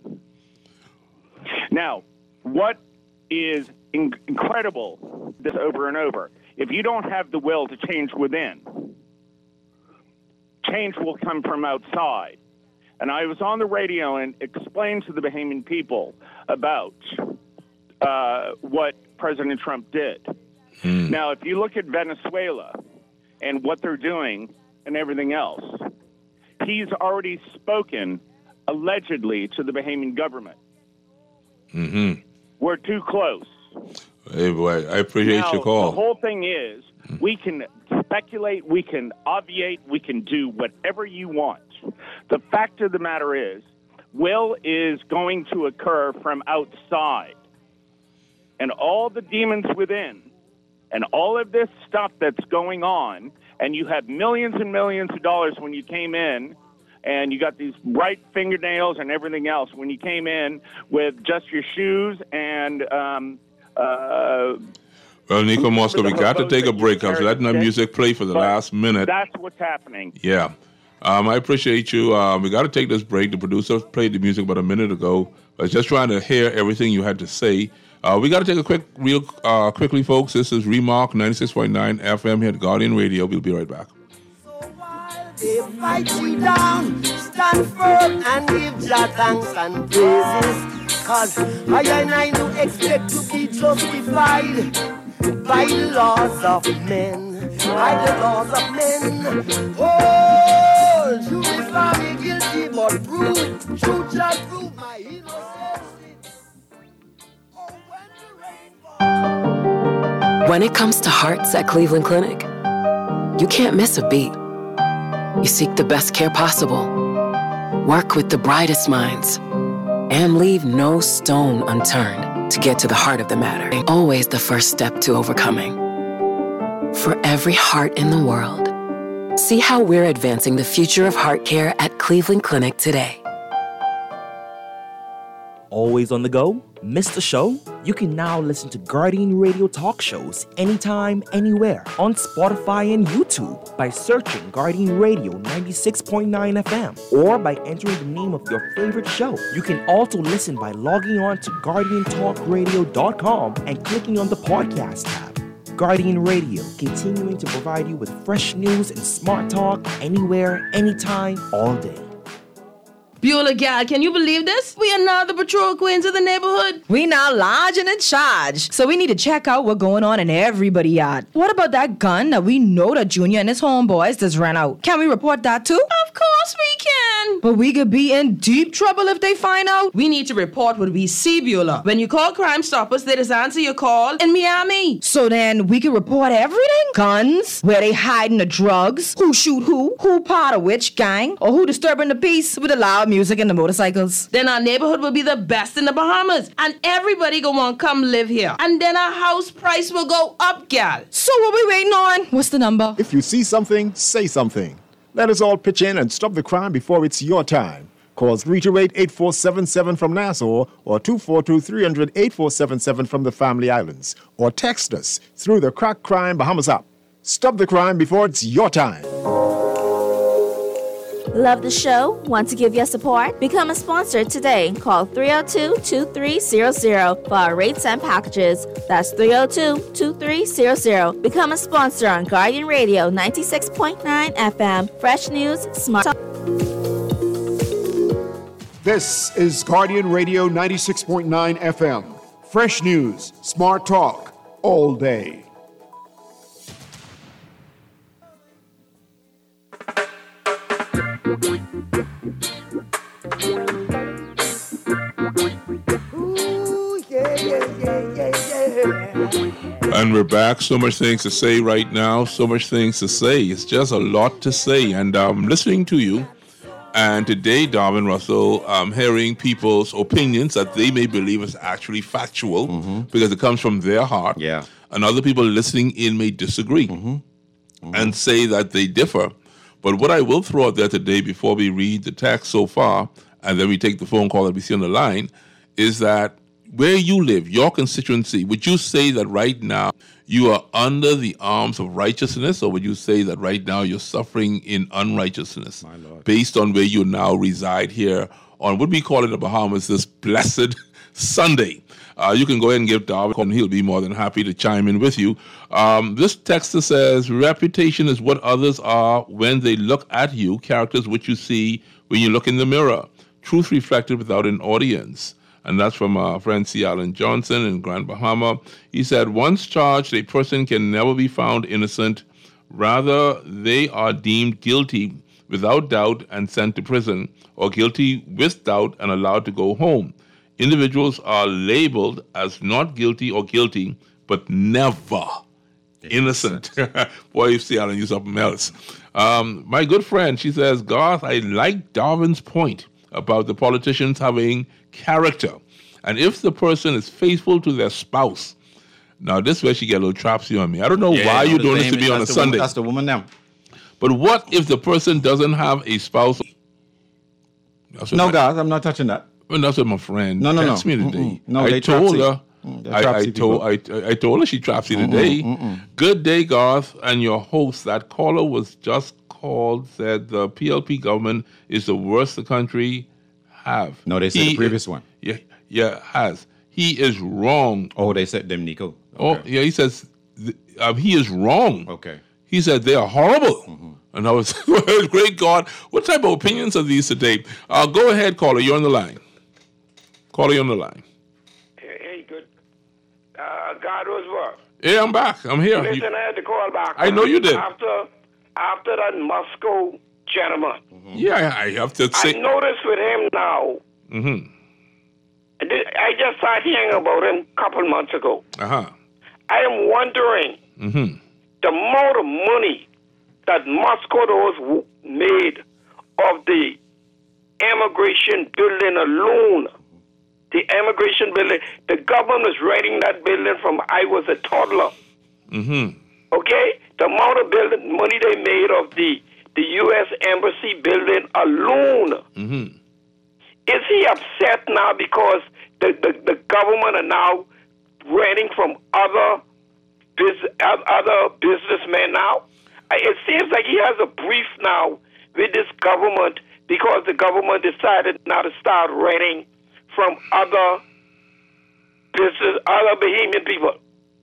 Now, what is incredible, this over and over, if you don't have the will to change within, change will come from outside. And I was on the radio and explained to the Bahamian people about what President Trump did. Now, if you look at Venezuela and what they're doing and everything else, he's already spoken allegedly to the Bahamian government. We're too close. Hey, boy, I appreciate your call. The whole thing is, we can speculate, we can obviate, we can do whatever you want. The fact of the matter is, will is going to occur from outside. And all the demons within, and all of this stuff that's going on, and you have millions and millions of dollars when you came in, and you got these bright fingernails and everything else when you came in with just your shoes and well, Nico Moscow, we got to take a break. I was letting our music play for the last minute. That's what's happening. Yeah. I appreciate you. We got to take this break. The producer played the music about a minute ago. I was just trying to hear everything you had to say. We got to take a quickly, folks. This is Remark 96.9 FM here at Guardian Radio. We'll be right back. They fight you down, stand firm and give Jah thanks and praises. Cause I do expect to be justified by the laws of men. By the laws of men. Oh, you Islam guilty but prove, you just prove my innocence. Oh, when it comes to hearts at Cleveland Clinic, you can't miss a beat. You seek the best care possible, work with the brightest minds, and leave no stone unturned to get to the heart of the matter. Always the first step to overcoming. For every heart in the world, see how we're advancing the future of heart care at Cleveland Clinic today. Always on the go? Missed a show? You can now listen to Guardian Radio talk shows anytime, anywhere on Spotify and YouTube by searching Guardian Radio 96.9 FM or by entering the name of your favorite show. You can also listen by logging on to GuardianTalkRadio.com and clicking on the podcast tab. Guardian Radio, continuing to provide you with fresh news and smart talk anywhere, anytime, all day. Beulah, gal, can you believe this? We are now the patrol queens of the neighborhood. We now large and in charge. So we need to check out what's going on in everybody's yard. What about that gun that we know that Junior and his homeboys just ran out? Can we report that too? Of course we can. But we could be in deep trouble if they find out. We need to report what we see, Beulah. When you call Crime Stoppers, they just answer your call in Miami. So then we can report everything? Guns, where they hiding the drugs, who shoot who part of which gang, or who disturbing the peace with the loud music and the motorcycles. Then our neighborhood will be the best in the Bahamas, and everybody gonna want to come live here. And then our house price will go up, gal. So what we waiting on? What's the number? If you see something, say something. Let us all pitch in and stop the crime before it's your time. Call 328-8477 from Nassau or 242-300-8477 from the Family Islands. Or text us through the Crack Crime Bahamas app. Stop the crime before it's your time. Love the show? Want to give your support? Become a sponsor today. Call 302-2300 for our rates and packages. That's 302-2300. Become a sponsor on Guardian Radio 96.9 FM. Fresh news, smart talk. This is Guardian Radio 96.9 FM. Fresh news, smart talk, all day. And we're back. So much things to say right now. So much things to say. It's just a lot to say. And I'm listening to you. And today, Darwin Russell, I'm hearing people's opinions that they may believe is actually factual because it comes from their heart. Yeah. And other people listening in may disagree and say that they differ. But what I will throw out there today before we read the text so far, and then we take the phone call that we see on the line, is that where you live, your constituency, would you say that right now you are under the arms of righteousness, or would you say that right now you're suffering in unrighteousness based on where you now reside here on what we call in the Bahamas this blessed Sunday? You can go ahead and give Darwin a call, and he'll be more than happy to chime in with you. This texter says, reputation is what others are when they look at you, characters which you see when you look in the mirror, truth reflected without an audience. And that's from our friend C. Allen Johnson in Grand Bahama. He said, once charged, a person can never be found innocent. Rather, they are deemed guilty without doubt and sent to prison, or guilty with doubt and allowed to go home. Individuals are labeled as not guilty or guilty, but never innocent. Boy, you see, Allen, you something else. My good friend, she says, Garth, I like Darwin's point about the politicians having character. And if the person is faithful to their spouse, now this is where she get a little trapsy on me. I don't know why you're doing this to me on a Sunday. That's the woman now. But what if the person doesn't have a spouse? No, guys, I'm not touching that. Well, that's what my friend texted me today. No, I told her. I told her she trapsy today. Good day, Garth, and your host. That caller was just called, said the PLP government is the worst the country have. No, they said the previous one. Yeah, has. He is wrong. Oh, they said them, Nico. Okay. Oh, yeah, he says he is wrong. Okay. He said they are horrible. And I was, great God, what type of opinions are these today? Go ahead, caller. You're on the line. Caller, you're on the line. Hey, good. God was what? Yeah, I'm back. I'm here. Listen, I had to call back. I know you did. After that Moscow gentleman. Yeah, I have to say. I noticed with him now. I just started hearing about him a couple months ago. I am wondering the amount of money that Moscow made of the immigration building alone the immigration building. The government was renting that building from I was a toddler. Mm-hmm. Okay? The amount of building money they made of the U.S. Embassy building alone. Mm-hmm. Is he upset now because the government are now renting from other businessmen now? It seems like he has a brief now with this government because the government decided now to start renting from other Bahamian people.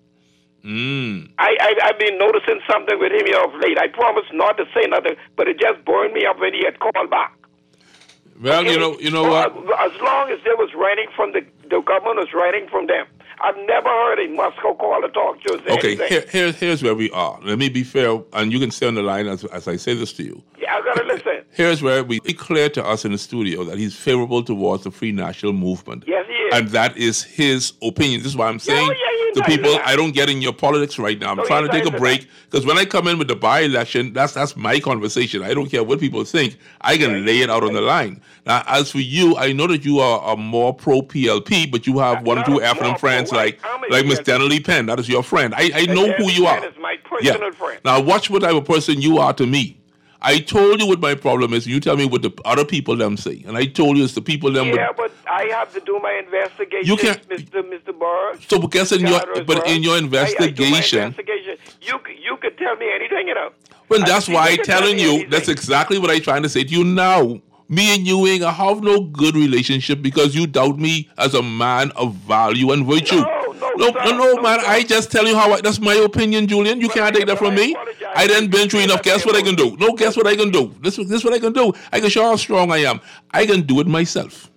I've been noticing something with him here of late. I promised not to say nothing, but it just burned me up when he had called back. Well, okay. you know what? As long as there was renting from the government was renting from them. I've never heard a Moscow call to talk to us. Okay, here's where we are. Let me be fair, and you can stay on the line as I say this to you. Yeah, I've got to listen. Here's where we declare to us in the studio that he's favorable towards the Free National Movement. Yes, he is. And that is his opinion. This is why I'm saying to people, I don't get in your politics right now. I'm trying to take a break, because when I come in with the by-election, that's my conversation. I don't care what people think. I can lay it out on the line. Now, as for you, I know that you are more pro-PLP, but you have one or two African friends like Miss Dennerly Penn. That is your friend. I know who you are. That is my personal friend. Now, watch what type of person you are to me. I told you what my problem is. You tell me what the other people them say, and I told you it's the people them. Yeah, but I have to do my investigation. You can't, Mr. Burr. So, because in your investigation, I do my investigation. You could tell me anything, you know. Well, that's why I'm telling you. Anything. That's exactly what I'm trying to say to you now. Me and you ain't have no good relationship because you doubt me as a man of value and virtue. No, man. I just tell you that's my opinion, Julian. You can't take that from me. I didn't been through enough. Guess what I can do? No, guess what I can do? This is what I can do. I can show how strong I am. I can do it myself.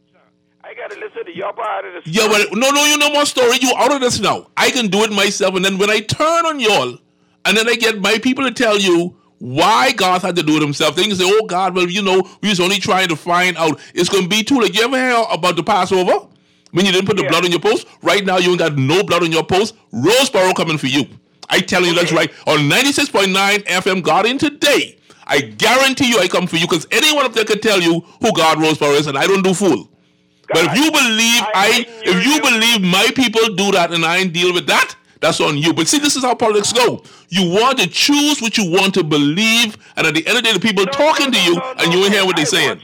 I gotta listen to your part of the story. Yeah, but no, you know more story. You out of this now. I can do it myself, and then when I turn on y'all, and then I get my people to tell you why God had to do it himself. They can say, oh, God, well, we was only trying to find out. It's going to be too late. You ever hear about the Passover? When you didn't put the blood on your post? Right now, you ain't got no blood on your post. Roseboro coming for you. I telling you that's right. On 96.9 FM Guardian today, I guarantee you I come for you, because anyone up there could tell you who God Roseboro is, and I don't do fool. But if you believe my people do that and I ain't deal with that, that's on you. But see, this is how politics go. You want to choose what you want to believe, and at the end of the day, the people talking to you, and you ain't hear what they're saying.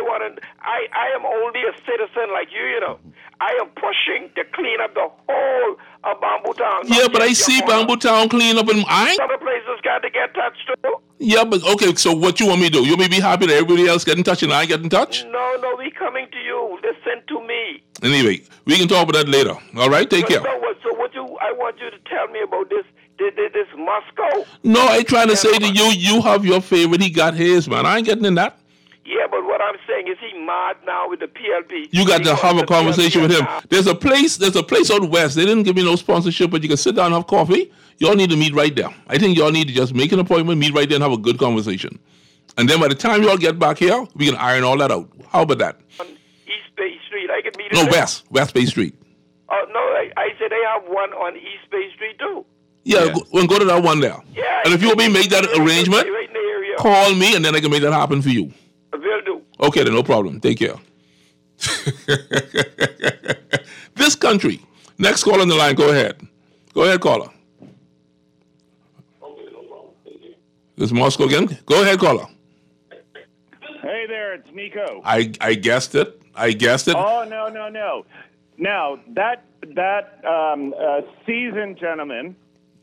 I am only a citizen like you, you know. I am pushing to clean up the whole of Bamboo Town. Yeah, but I see Bamboo Town clean up, and other places got to get touched too. Yeah, but okay, so what you want me to do? You want me to be happy that everybody else get in touch and I get in touch? No, we coming to you. Listen to me. Anyway, we can talk about that later. All right, take care. I want you to tell me about this Moscow. No, I trying to say to you, you have your favorite, he got his, man. I ain't getting in that. Yeah, but what I'm saying is he mad now with the PLP. You got to have a conversation with him. There's a place out west. They didn't give me no sponsorship, but you can sit down and have coffee. Y'all need to meet right there. I think y'all need to just make an appointment, meet right there, and have a good conversation. And then by the time y'all get back here, we can iron all that out. How about that? On East Bay Street, I can meet. No, West Bay Street. Oh no, I said they have one on East Bay Street too. Yeah, we'll go to that one there. Yeah. And if you want me to make that arrangement, right in the area, call me, and then I can make that happen for you. Will do. Okay, then no problem. Take care. This country. Next call on the line. Go ahead. Go ahead, caller. This is Moscow again. Go ahead, caller. Hey there, it's Nico. I guessed it. Oh, no. Now, that seasoned gentleman,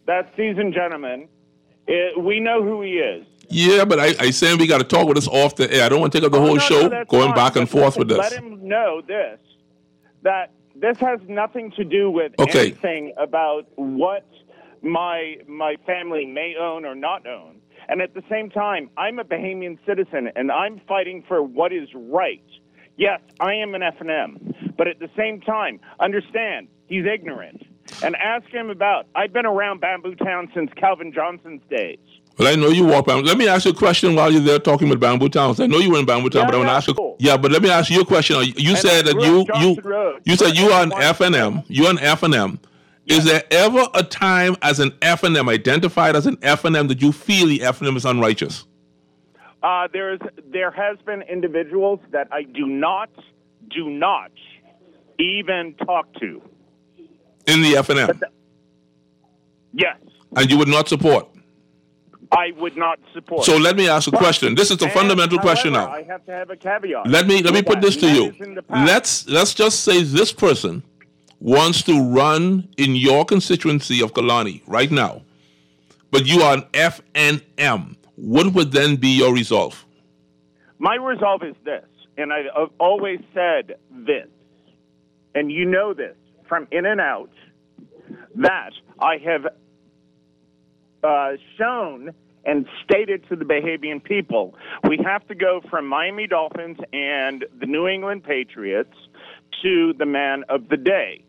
we know who he is. Yeah, but I saying we got to talk with us off the air. I don't want to take up the whole show going back and forth with this. Let him know that this has nothing to do with anything about what my family may own or not own. And at the same time, I'm a Bahamian citizen, and I'm fighting for what is right. Yes, I am an F&M, but at the same time, understand, he's ignorant. And ask him about, I've been around Bamboo Town since Calvin Johnson's days. Well, I know you walk Bamboo. Let me ask you a question while you're there talking with Bamboo Towns. I know you were in Bamboo Town, but I want to ask you. Cool. Yeah, but let me ask you a question. You said that you said you are an F&M. You're an F&M. Is there ever a time as an F&M, identified as an F&M, that you feel the F&M is unrighteous? There has been individuals that I do not even talk to. In the FNM? Yes. And you would not support? I would not support. So let me ask a question. This is the fundamental question now. I have to have a caveat. Let me put this to you. Let's just say this person wants to run in your constituency of Kalani right now, but you are an FNM. What would then be your resolve? My resolve is this, and I've always said this, and you know this from in and out, that I have shown and stated to the Bahavian people, we have to go from Miami Dolphins and the New England Patriots to the man of the day.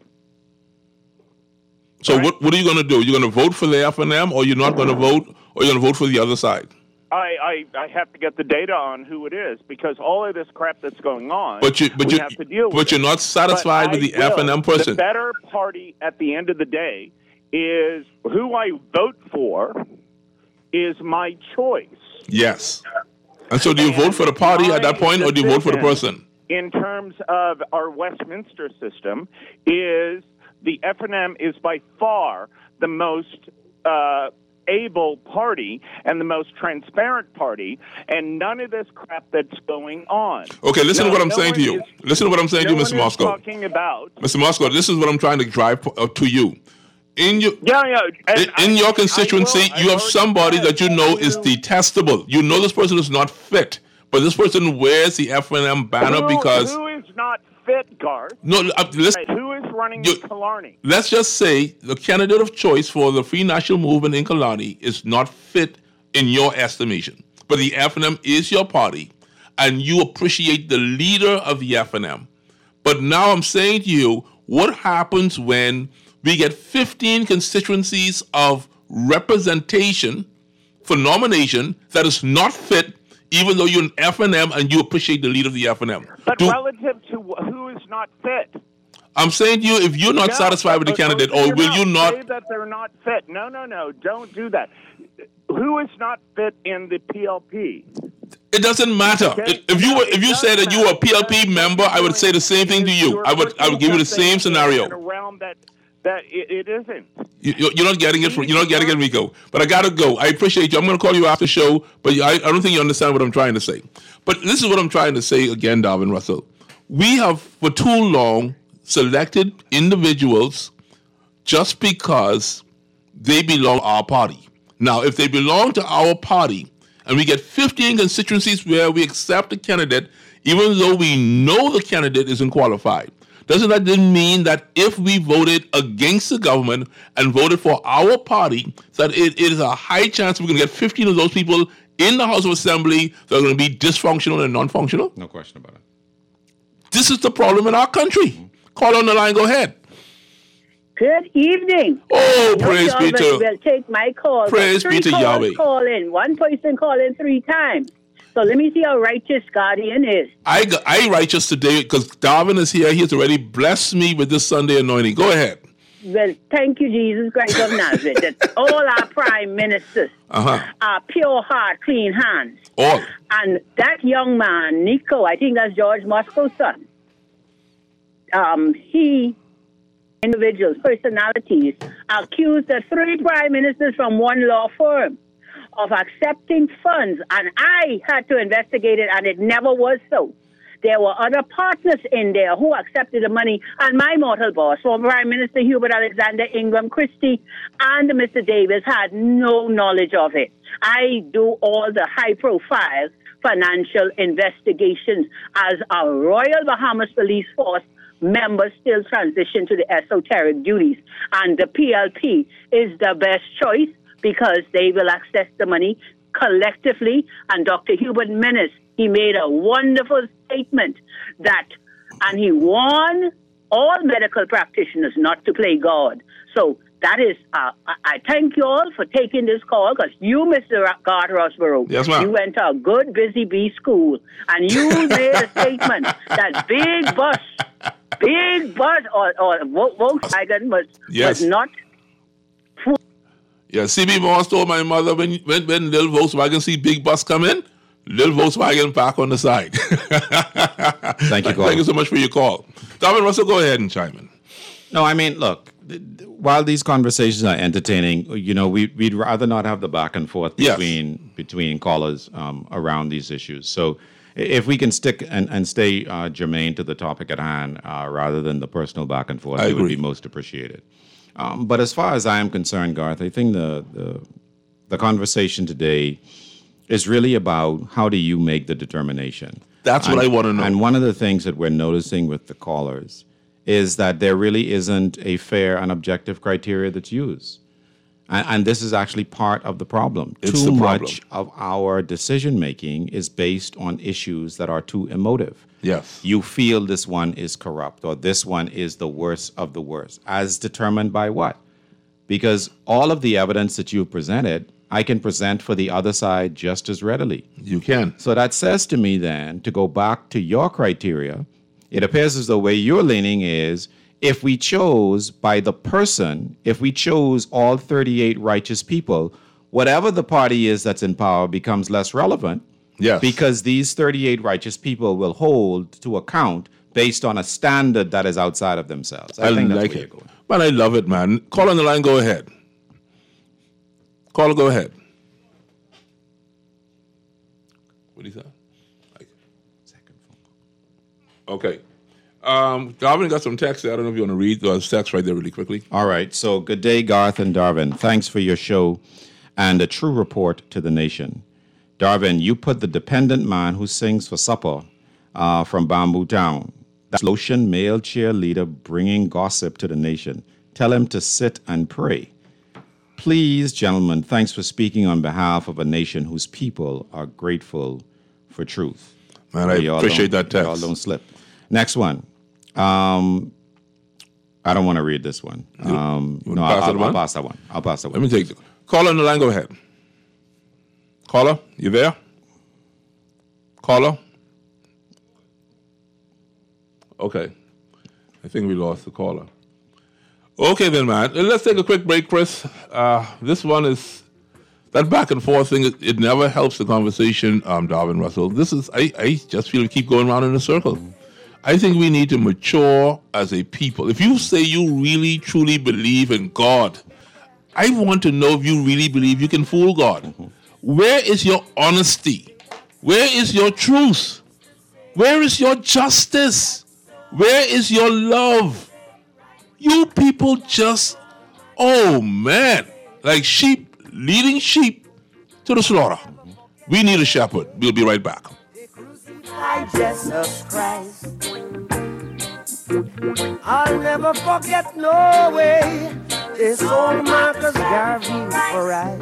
So right? What are you going to do? You're going to vote for the FNM, or you're not going to vote, or you're going to vote for the other side? I have to get the data on who it is, because all of this crap that's going on, we have to deal with. But you're not satisfied with the FNM person. The better party at the end of the day is who I vote for is my choice. Yes. And so do you vote for the party at that point, or do you vote for the person? In terms of our Westminster system, is the FNM is by far the most able party and the most transparent party, and none of this crap that's going on. Okay, listen to what I'm saying to you. Listen to what I'm saying to you, Mr. Moscow. Talking about Mr. Moscow, this is what I'm trying to drive to you. In your constituency, you have somebody that you know is detestable. You know this person is not fit, but this person wears the FNM banner because... Who is not fit, Garth? No, listen. Who is running in Killarney? Let's just say the candidate of choice for the Free National Movement in Killarney is not fit in your estimation. But the FNM is your party, and you appreciate the leader of the FNM. But now I'm saying to you, what happens when we get 15 constituencies of representation for nomination that is not fit, even though you're an FNM and you appreciate the leader of the FNM? But relative to who is not fit? I'm saying to you, if you're not satisfied with the candidate, or will you not... Say that they're not fit. No, don't do that. Who is not fit in the PLP? It doesn't matter. Okay. If you say that you were a PLP member, I would say the same thing to you. I would give you the same scenario. Around that it isn't. You're not getting it. You're not getting it, Rico. But I gotta go. I appreciate you. I'm going to call you after the show, but I don't think you understand what I'm trying to say. But this is what I'm trying to say again, Darvin Russell. We have for too long selected individuals just because they belong to our party. Now, if they belong to our party and we get 15 constituencies where we accept a candidate, even though we know the candidate isn't qualified, doesn't that then mean that if we voted against the government and voted for our party, that it is a high chance we're going to get 15 of those people in the House of Assembly that are going to be dysfunctional and non-functional? No question about it. This is the problem in our country. Call on the line. Go ahead. Good evening. Oh, praise be to... will take my call. Praise be to Yahweh. One person calling 3 times. So let me see how righteous Guardian is. I righteous today because Darwin is here. He has already blessed me with this Sunday anointing. Go ahead. Well, thank you, Jesus Christ of Nazareth. That all our prime ministers are pure heart, clean hands. All. And that young man, Nico, I think that's George Moscow's son. Individuals, personalities, accused the 3 prime ministers from one law firm of accepting funds, and I had to investigate it, and it never was so. There were other partners in there who accepted the money, and my mortal boss, former Prime Minister Hubert Alexander Ingram Christie, and Mr. Davis had no knowledge of it. I do all the high-profile financial investigations as a Royal Bahamas Police Force members still transition to the esoteric duties. And the PLP is the best choice because they will access the money collectively. And Dr. Hubert Menace, he made a wonderful statement and he warned all medical practitioners not to play God. So that is, I thank you all for taking this call because you, Mr. Garth Rossborough, yes, ma'am. You went to a good busy bee school and you made a statement that big bus or Volkswagen was not full. Yeah, CB Moss told my mother when little Volkswagen see big bus come in, Little Volkswagen park on the side. Thank you, Thank you so much for your call. Darvin Russell, go ahead and chime in. No, I mean, look, while these conversations are entertaining, we'd rather not have the back and forth between callers around these issues. So if we can stick and stay germane to the topic at hand rather than the personal back and forth, it would be most appreciated. But as far as I am concerned, Garth, I think the conversation today is really about how do you make the determination. That's what I want to know. And one of the things that we're noticing with the callers is that there really isn't a fair and objective criteria that's used. And this is actually part of the problem. Too much of our decision-making is based on issues that are too emotive. Yes. You feel this one is corrupt or this one is the worst of the worst. As determined by what? Because all of the evidence that you've presented, I can present for the other side just as readily. You can. So that says to me then, to go back to your criteria, it appears as though where you're leaning is, if we chose by the person, if we chose all 38 righteous people, whatever the party is that's in power becomes less relevant. Yes. Because these 38 righteous people will hold to account based on a standard that is outside of themselves. I think that's like where it. you're going. Man, I love it, man. Call on the line, go ahead. Caller, go ahead. What is that? Second phone. Okay. Darvin got some text there. I don't know if you want to read those texts right there really quickly. All right. So good day, Garth and Darvin. Thanks for your show and a true report to the nation. Darvin, you put the dependent man who sings for supper from Bamboo Town. That's lotion male cheerleader bringing gossip to the nation. Tell him to sit and pray. Please, gentlemen, thanks for speaking on behalf of a nation whose people are grateful for truth. Man, I appreciate that text. Y'all don't slip. Next one. I don't want to read this one. I'll pass that one. Let me take it. Caller on the line, go ahead. Caller, you there? Caller? Okay. I think we lost the caller. Okay then, man. Let's take a quick break, Chris. This one is that back and forth thing. It never helps the conversation, Darvin Russell. I just feel we keep going around in a circle. I think we need to mature as a people. If you say you really, truly believe in God, I want to know if you really believe you can fool God. Where is your honesty? Where is your truth? Where is your justice? Where is your love? You people just, oh man, like sheep leading sheep to the slaughter. We need a shepherd. We'll be right back. Jesus Christ, I'll never forget no way this old Marcus Garvey for us.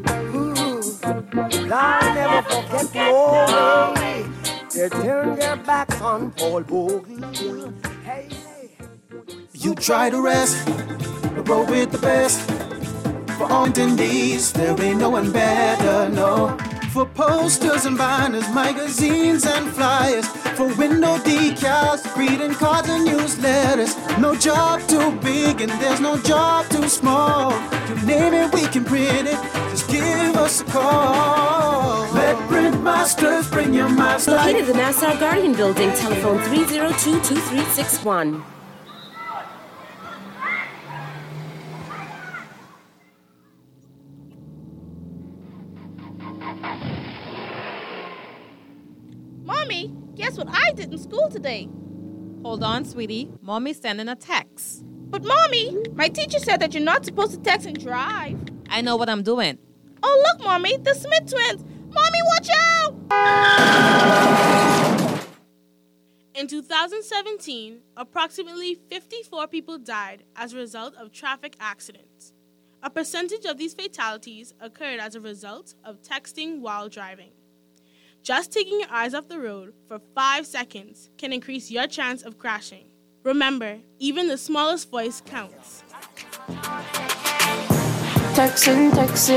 I'll never forget no way they turned their backs on Paul Bogle. Hey. You try to rest, but roll with the best. For Arlington D's, there ain't no one better, no. For posters and banners, magazines and flyers. For window decals, greeting cards and newsletters. No job too big and there's no job too small. You name it, we can print it. Just give us a call. Let Printmasters bring your master. Located at the Nassau Guardian Building, telephone 302-2361. Mommy, guess what I did in school today? Hold on, sweetie. Mommy's sending a text. But Mommy, my teacher said that you're not supposed to text and drive. I know what I'm doing. Oh, look, Mommy, the Smith twins. Mommy, watch out! In 2017, approximately 54 people died as a result of traffic accidents. A percentage of these fatalities occurred as a result of texting while driving. Just taking your eyes off the road for 5 seconds can increase your chance of crashing. Remember, even the smallest voice counts. Texting.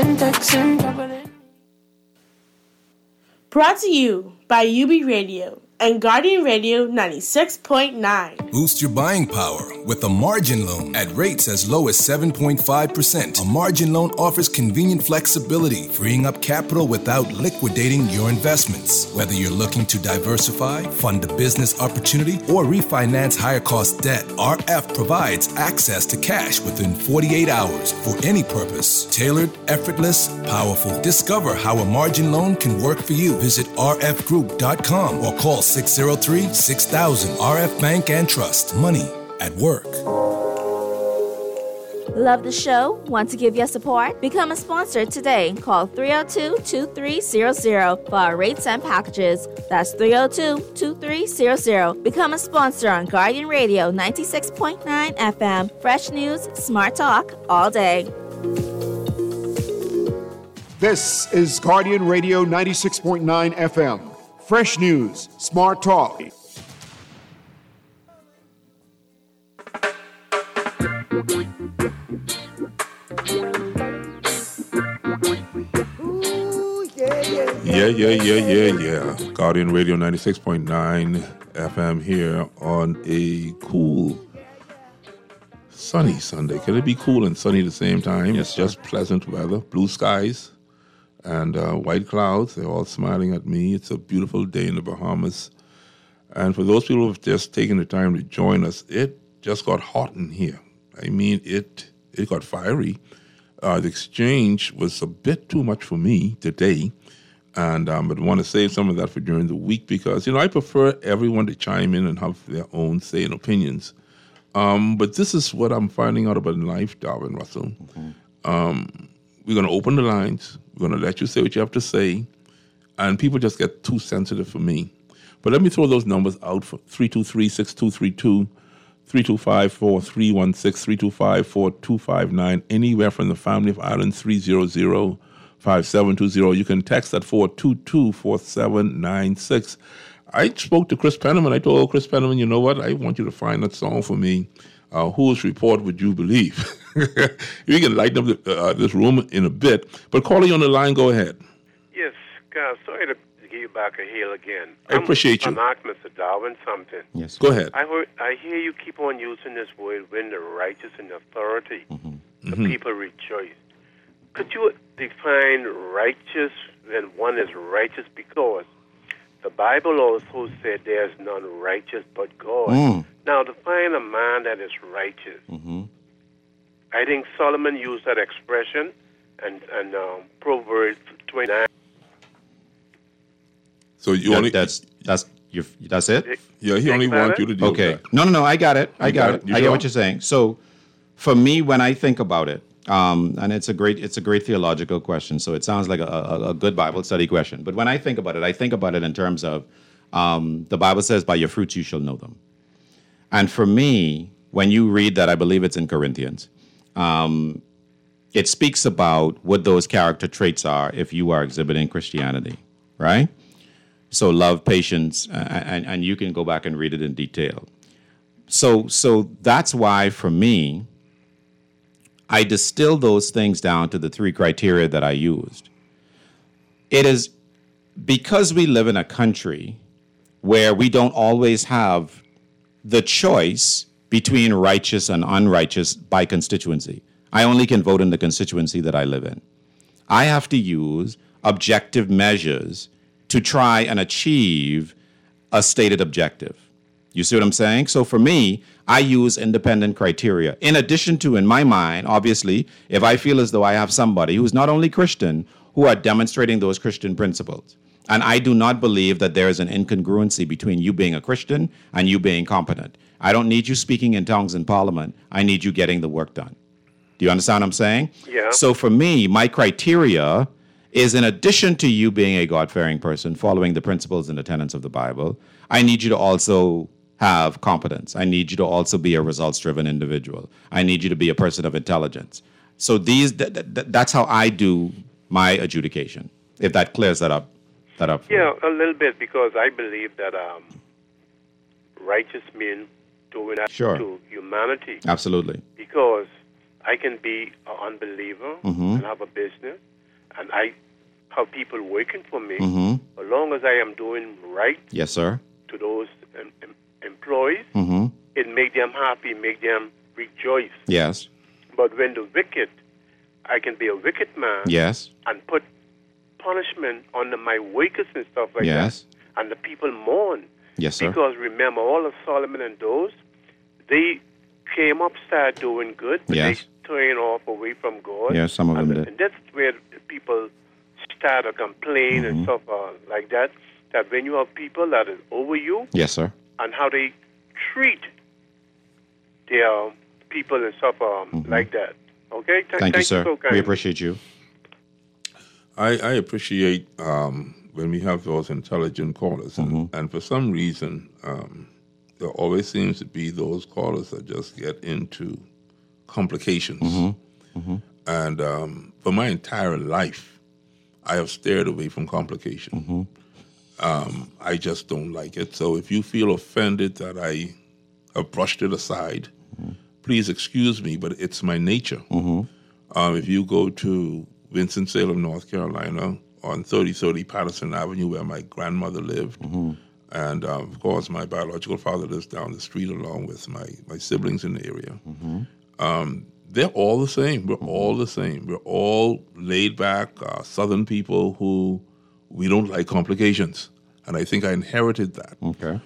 Brought to you by UB Radio and Guardian Radio 96.9. Boost your buying power with a margin loan at rates as low as 7.5%. A margin loan offers convenient flexibility, freeing up capital without liquidating your investments. Whether you're looking to diversify, fund a business opportunity, or refinance higher cost debt, RF provides access to cash within 48 hours for any purpose. Tailored, effortless, powerful. Discover how a margin loan can work for you. Visit rfgroup.com or call 603-6000. RF Bank and Trust. Money at work. Love the show? Want to give your support? Become a sponsor today. Call 302-2300 for our rates and packages. That's 302-2300. Become a sponsor on Guardian Radio 96.9 FM. Fresh news, smart talk, all day. This is Guardian Radio 96.9 FM. Fresh news, smart talk. Yeah. Guardian Radio 96.9 FM here on a cool, sunny Sunday. Can it be cool and sunny at the same time? Yes, it's just pleasant weather, blue skies, and white clouds. They're all smiling at me. It's a beautiful day in the Bahamas. And for those people who have just taken the time to join us, it just got hot in here. I mean, it got fiery. The exchange was a bit too much for me today. And I want to save some of that for during the week because, I prefer everyone to chime in and have their own say and opinions. But this is what I'm finding out about life, Darwin Russell. We're going to open the lines. We're going to let you say what you have to say. And people just get too sensitive for me. But let me throw those numbers out for 323-6232, 325-4316, 325-4259, anywhere from the family of Islands, 300-5720. You can text at 422-4796. I spoke to Chris Penniman. I told Chris Penniman, you know what? I want you to find that song for me. Whose report would you believe? We can lighten up this room in a bit. But calling on the line, go ahead. Yes, God, sorry to give you back a heel again. I appreciate you. I'm ask Mr. Darwin something. Yes. Go ahead. I hear you keep on using this word when the righteous in authority, the people rejoice. Could you define righteous when one is righteous? Because the Bible also said there's none righteous but God. Now, define a man that is righteous. I think Solomon used that expression and Proverbs 29. So you only that's it? Yeah, he only wants you to do that. No, I got it. I get what you're saying. So for me, when I think about it, and it's a great theological question. So it sounds like a good Bible study question. But when I think about it in terms of the Bible says, "By your fruits you shall know them." And for me, when you read that, I believe it's in Corinthians. It speaks about what those character traits are if you are exhibiting Christianity, right? So love, patience, and you can go back and read it in detail. So that's why, for me, I distill those things down to the three criteria that I used. It is because we live in a country where we don't always have the choice between righteous and unrighteous by constituency. I only can vote in the constituency that I live in. I have to use objective measures to try and achieve a stated objective. You see what I'm saying? So for me, I use independent criteria. In addition to, in my mind, obviously, if I feel as though I have somebody who's not only Christian, who are demonstrating those Christian principles. And I do not believe that there is an incongruency between you being a Christian and you being competent. I don't need you speaking in tongues in Parliament. I need you getting the work done. Do you understand what I'm saying? Yeah. So for me, my criteria is, in addition to you being a God-fearing person, following the principles and the tenets of the Bible, I need you to also have competence. I need you to also be a results-driven individual. I need you to be a person of intelligence. So that's how I do my adjudication, if that clears that up. Yeah, a little bit, because I believe that righteous means doing that to humanity. Absolutely. Because I can be an unbeliever and have a business, and I have people working for me. As long as I am doing right. Yes, sir. to those employees, it make them happy, make them rejoice. Yes. But when the wicked, I can be a wicked man. Yes. And put punishment on my workers and stuff like Yes. that. And the people mourn. Yes, sir. Because remember, all of Solomon and those, they came up, started doing good, but Yes. they turned off away from God. Yeah, some of them did. And that's where people start to complain and stuff like that. That when you have people that is over you, Yes, sir. and how they treat their people and stuff like that. Okay? Thank you, sir. so We kindly. appreciate you. I appreciate when we have those intelligent callers, and for some reason, there always seems to be those callers that just get into complications. And for my entire life, I have stayed away from complication. I just don't like it. So if you feel offended that I have brushed it aside, please excuse me, but it's my nature. If you go to Winston-Salem, North Carolina, on 3030 Patterson Avenue, where my grandmother lived, and of course my biological father lives down the street along with my siblings in the area. They're all the same. We're all the same. We're all laid back Southern people who we don't like complications. And I think I inherited that. Okay.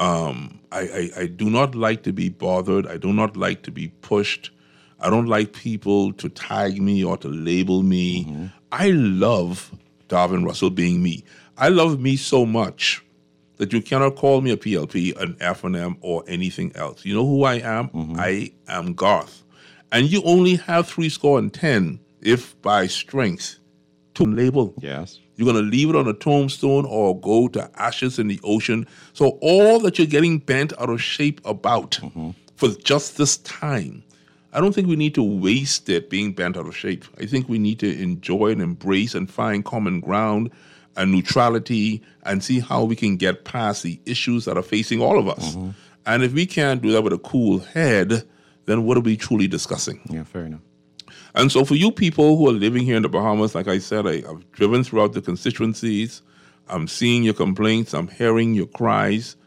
I do not like to be bothered. I do not like to be pushed. I don't like people to tag me or to label me. I love Darvin Russell being me. I love me so much that you cannot call me a PLP, an F&M, or anything else. You know who I am? I am Garth. And you only have 70 if by strength to label. Yes. You're going to leave it on a tombstone or go to ashes in the ocean. So all that you're getting bent out of shape about for just this time, I don't think we need to waste it being bent out of shape. I think we need to enjoy and embrace and find common ground and neutrality and see how we can get past the issues that are facing all of us. And if we can't do that with a cool head, then what are we truly discussing? Yeah, fair enough. And so for you people who are living here in the Bahamas, like I said, I've driven throughout the constituencies. I'm seeing your complaints. I'm hearing your cries.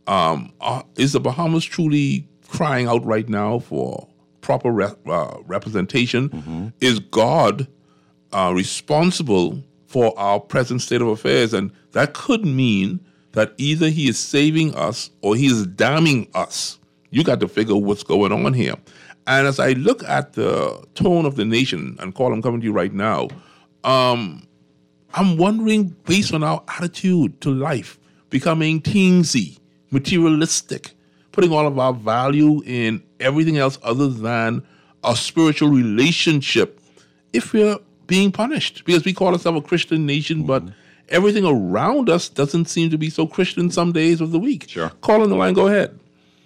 Is the Bahamas truly crying out right now for proper representation? Is God responsible for our present state of affairs? And that could mean that either he is saving us or he is damning us. You got to figure what's going on here. And as I look at the tone of the nation, and Carl, I'm coming to you right now, I'm wondering, based on our attitude to life, becoming teensy, materialistic, putting all of our value in everything else other than a spiritual relationship, if we're being punished, because we call ourselves a Christian nation, but everything around us doesn't seem to be so Christian some days of the week. Sure. Call on the line, go ahead.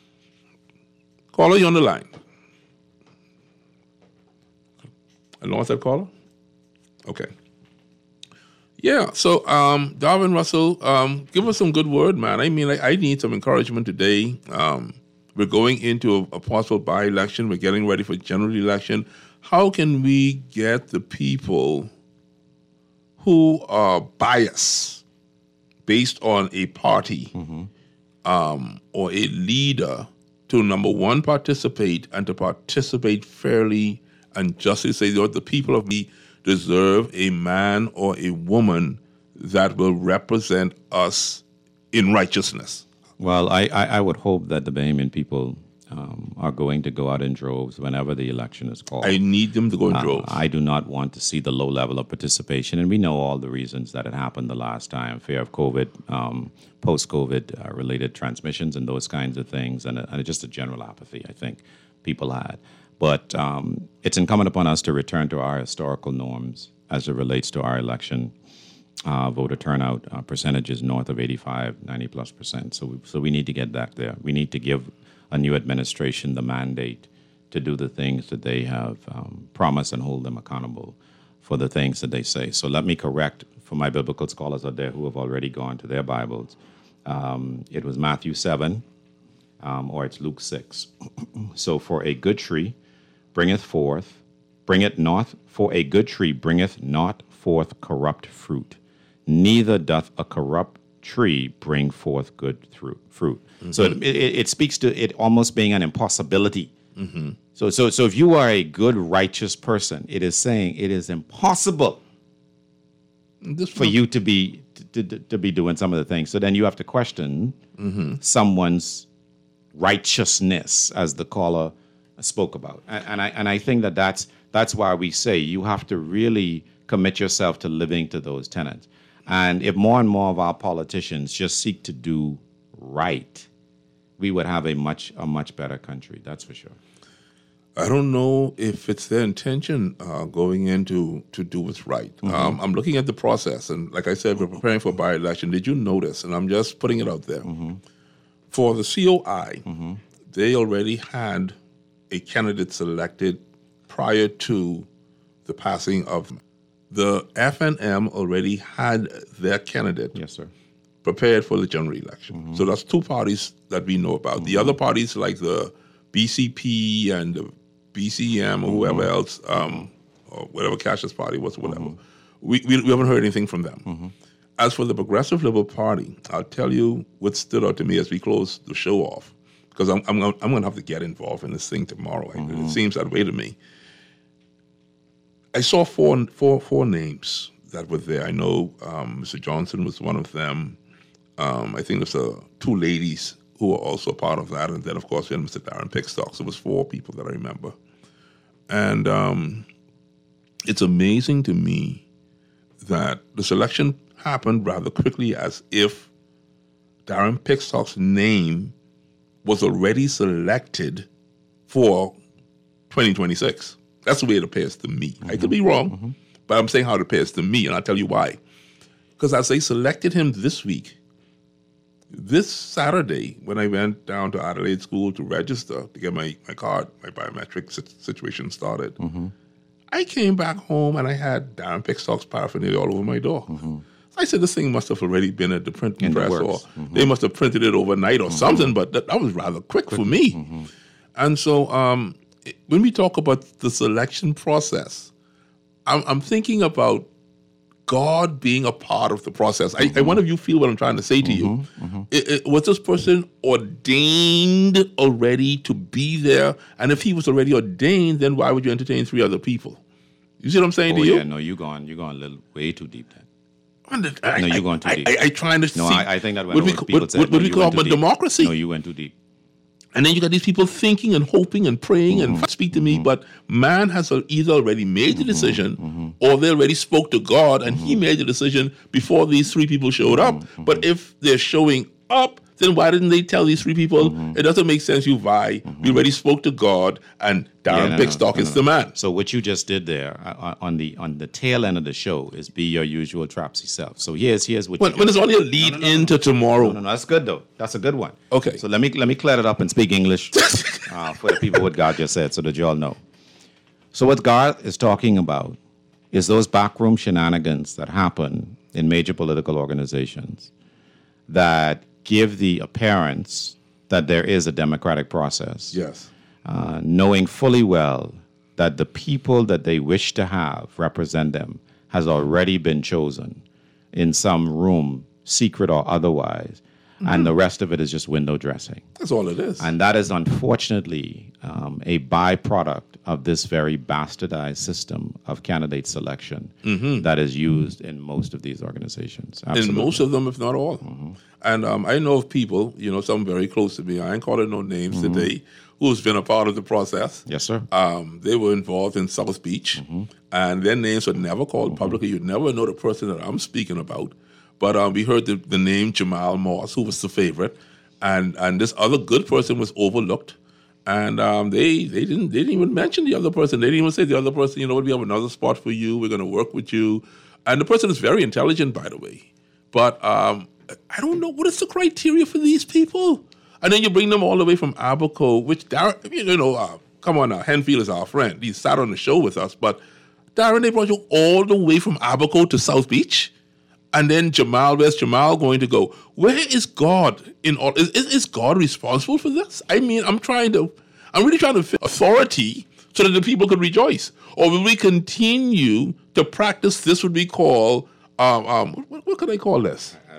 Caller, you on the line. I lost that caller? Okay. Yeah, so Darvin Russell, give us some good word, man. I mean, I need some encouragement today. We're going into a possible by-election. We're getting ready for general election. How can we get the people who are biased based on a party or a leader to, number one, participate, and to participate fairly and justly, say that the people of me deserve a man or a woman that will represent us in righteousness? Well, I would hope that the Bahamian people are going to go out in droves whenever the election is called. I need them to go in droves. I do not want to see the low level of participation, and we know all the reasons that it happened the last time: fear of COVID, post-COVID related transmissions, and those kinds of things, and just a general apathy I think people had. But it's incumbent upon us to return to our historical norms as it relates to our election. Voter turnout percentages north of 85, 90+%. So we need to get back there. We need to give a new administration the mandate to do the things that they have promised and hold them accountable for the things that they say. So let me correct for my biblical scholars out there who have already gone to their Bibles. It was Matthew 7, or it's Luke 6. So for a good tree bringeth not forth corrupt fruit, neither doth a corrupt tree bring forth good fruit. So it speaks to it almost being an impossibility. So if you are a good, righteous person, it is saying it is impossible for you to be doing some of the things. So then you have to question someone's righteousness, as the caller spoke about. And I think that's why we say you have to really commit yourself to living to those tenets. And if more and more of our politicians just seek to do right, we would have a much better country. That's for sure. I don't know if it's their intention going into to do what's right. I'm looking at the process, and like I said, we're preparing for by-election. Did you notice, and I'm just putting it out there, for the COI, they already had a candidate selected prior to the passing of the FNM already had their candidate. Yes, sir. Prepared for the general election. So that's two parties that we know about. The other parties like the BCP and the BCM or whoever else, or whatever Cassius party was, whatever. We haven't heard anything from them. As for the Progressive Liberal Party, I'll tell you what stood out to me as we close the show off, because I'm going to have to get involved in this thing tomorrow. It seems that way to me. I saw four names that were there. I know Mr. Johnson was one of them. I think there's two ladies who were also part of that. And then, of course, we had Mr. Darren Pickstock. So it was four people that I remember. And it's amazing to me that the selection happened rather quickly, as if Darren Pickstock's name was already selected for 2026. That's the way it appears to me. I could be wrong, but I'm saying how it appears to me, and I'll tell you why. Because as they selected him this week, this Saturday, when I went down to Adelaide School to register to get my card, my biometric situation started, I came back home and I had Darren Pickstock's paraphernalia all over my door. I said, this thing must have already been at the printing press, or they must have printed it overnight or something, but that was rather quick for me. And so when we talk about the selection process, I'm thinking about God being a part of the process. I wonder if you feel what I'm trying to say to you. Was this person ordained already to be there? And if he was already ordained, then why would you entertain three other people? You see what I'm saying to you? Yeah, no, you're going a little way too deep then. No, you're going too deep. I trying to no, see. I think that when people said, what we call about democracy. No, you went too deep. And then you got these people thinking and hoping and praying and speak to me, but man has either already made the decision or they already spoke to God and he made the decision before these three people showed up. But if they're showing up, then why didn't they tell these three people, it doesn't make sense, you vie, we already spoke to God and Darren Pickstock is the man. So what you just did there on the tail end of the show is be your usual trapsy self. So here's what when it's only a lead into tomorrow. No, that's good though. That's a good one. Okay. So let me clear it up and speak English for the people what God just said so that you all know. So what God is talking about is those backroom shenanigans that happen in major political organizations that give the appearance that there is a democratic process. Yes. Knowing fully well that the people that they wish to have represent them has already been chosen in some room, secret or otherwise, and the rest of it is just window dressing. That's all it is. And that is unfortunately a byproduct of this very bastardized system of candidate selection that is used in most of these organizations. Absolutely. In most of them, if not all. And I know of people, some very close to me, I ain't calling no names today, who's been a part of the process. Yes, sir. They were involved in South Beach, and their names were never called publicly. You'd never know the person that I'm speaking about. But we heard the name Jamal Moss, who was the favorite, and this other good person was overlooked. And they didn't even mention the other person. They didn't even say the other person, we have another spot for you. We're going to work with you. And the person is very intelligent, by the way. But I don't know. What is the criteria for these people? And then you bring them all the way from Abaco, which, Darren, come on now, Henfield is our friend. He sat on the show with us. But Darren, they brought you all the way from Abaco to South Beach? And then Jamal, where's Jamal going to go? Where is God in all? Is God responsible for this? I mean, I'm really trying to fit authority so that the people could rejoice. Or will we continue to practice this, what we call, what could I call this? I don't know.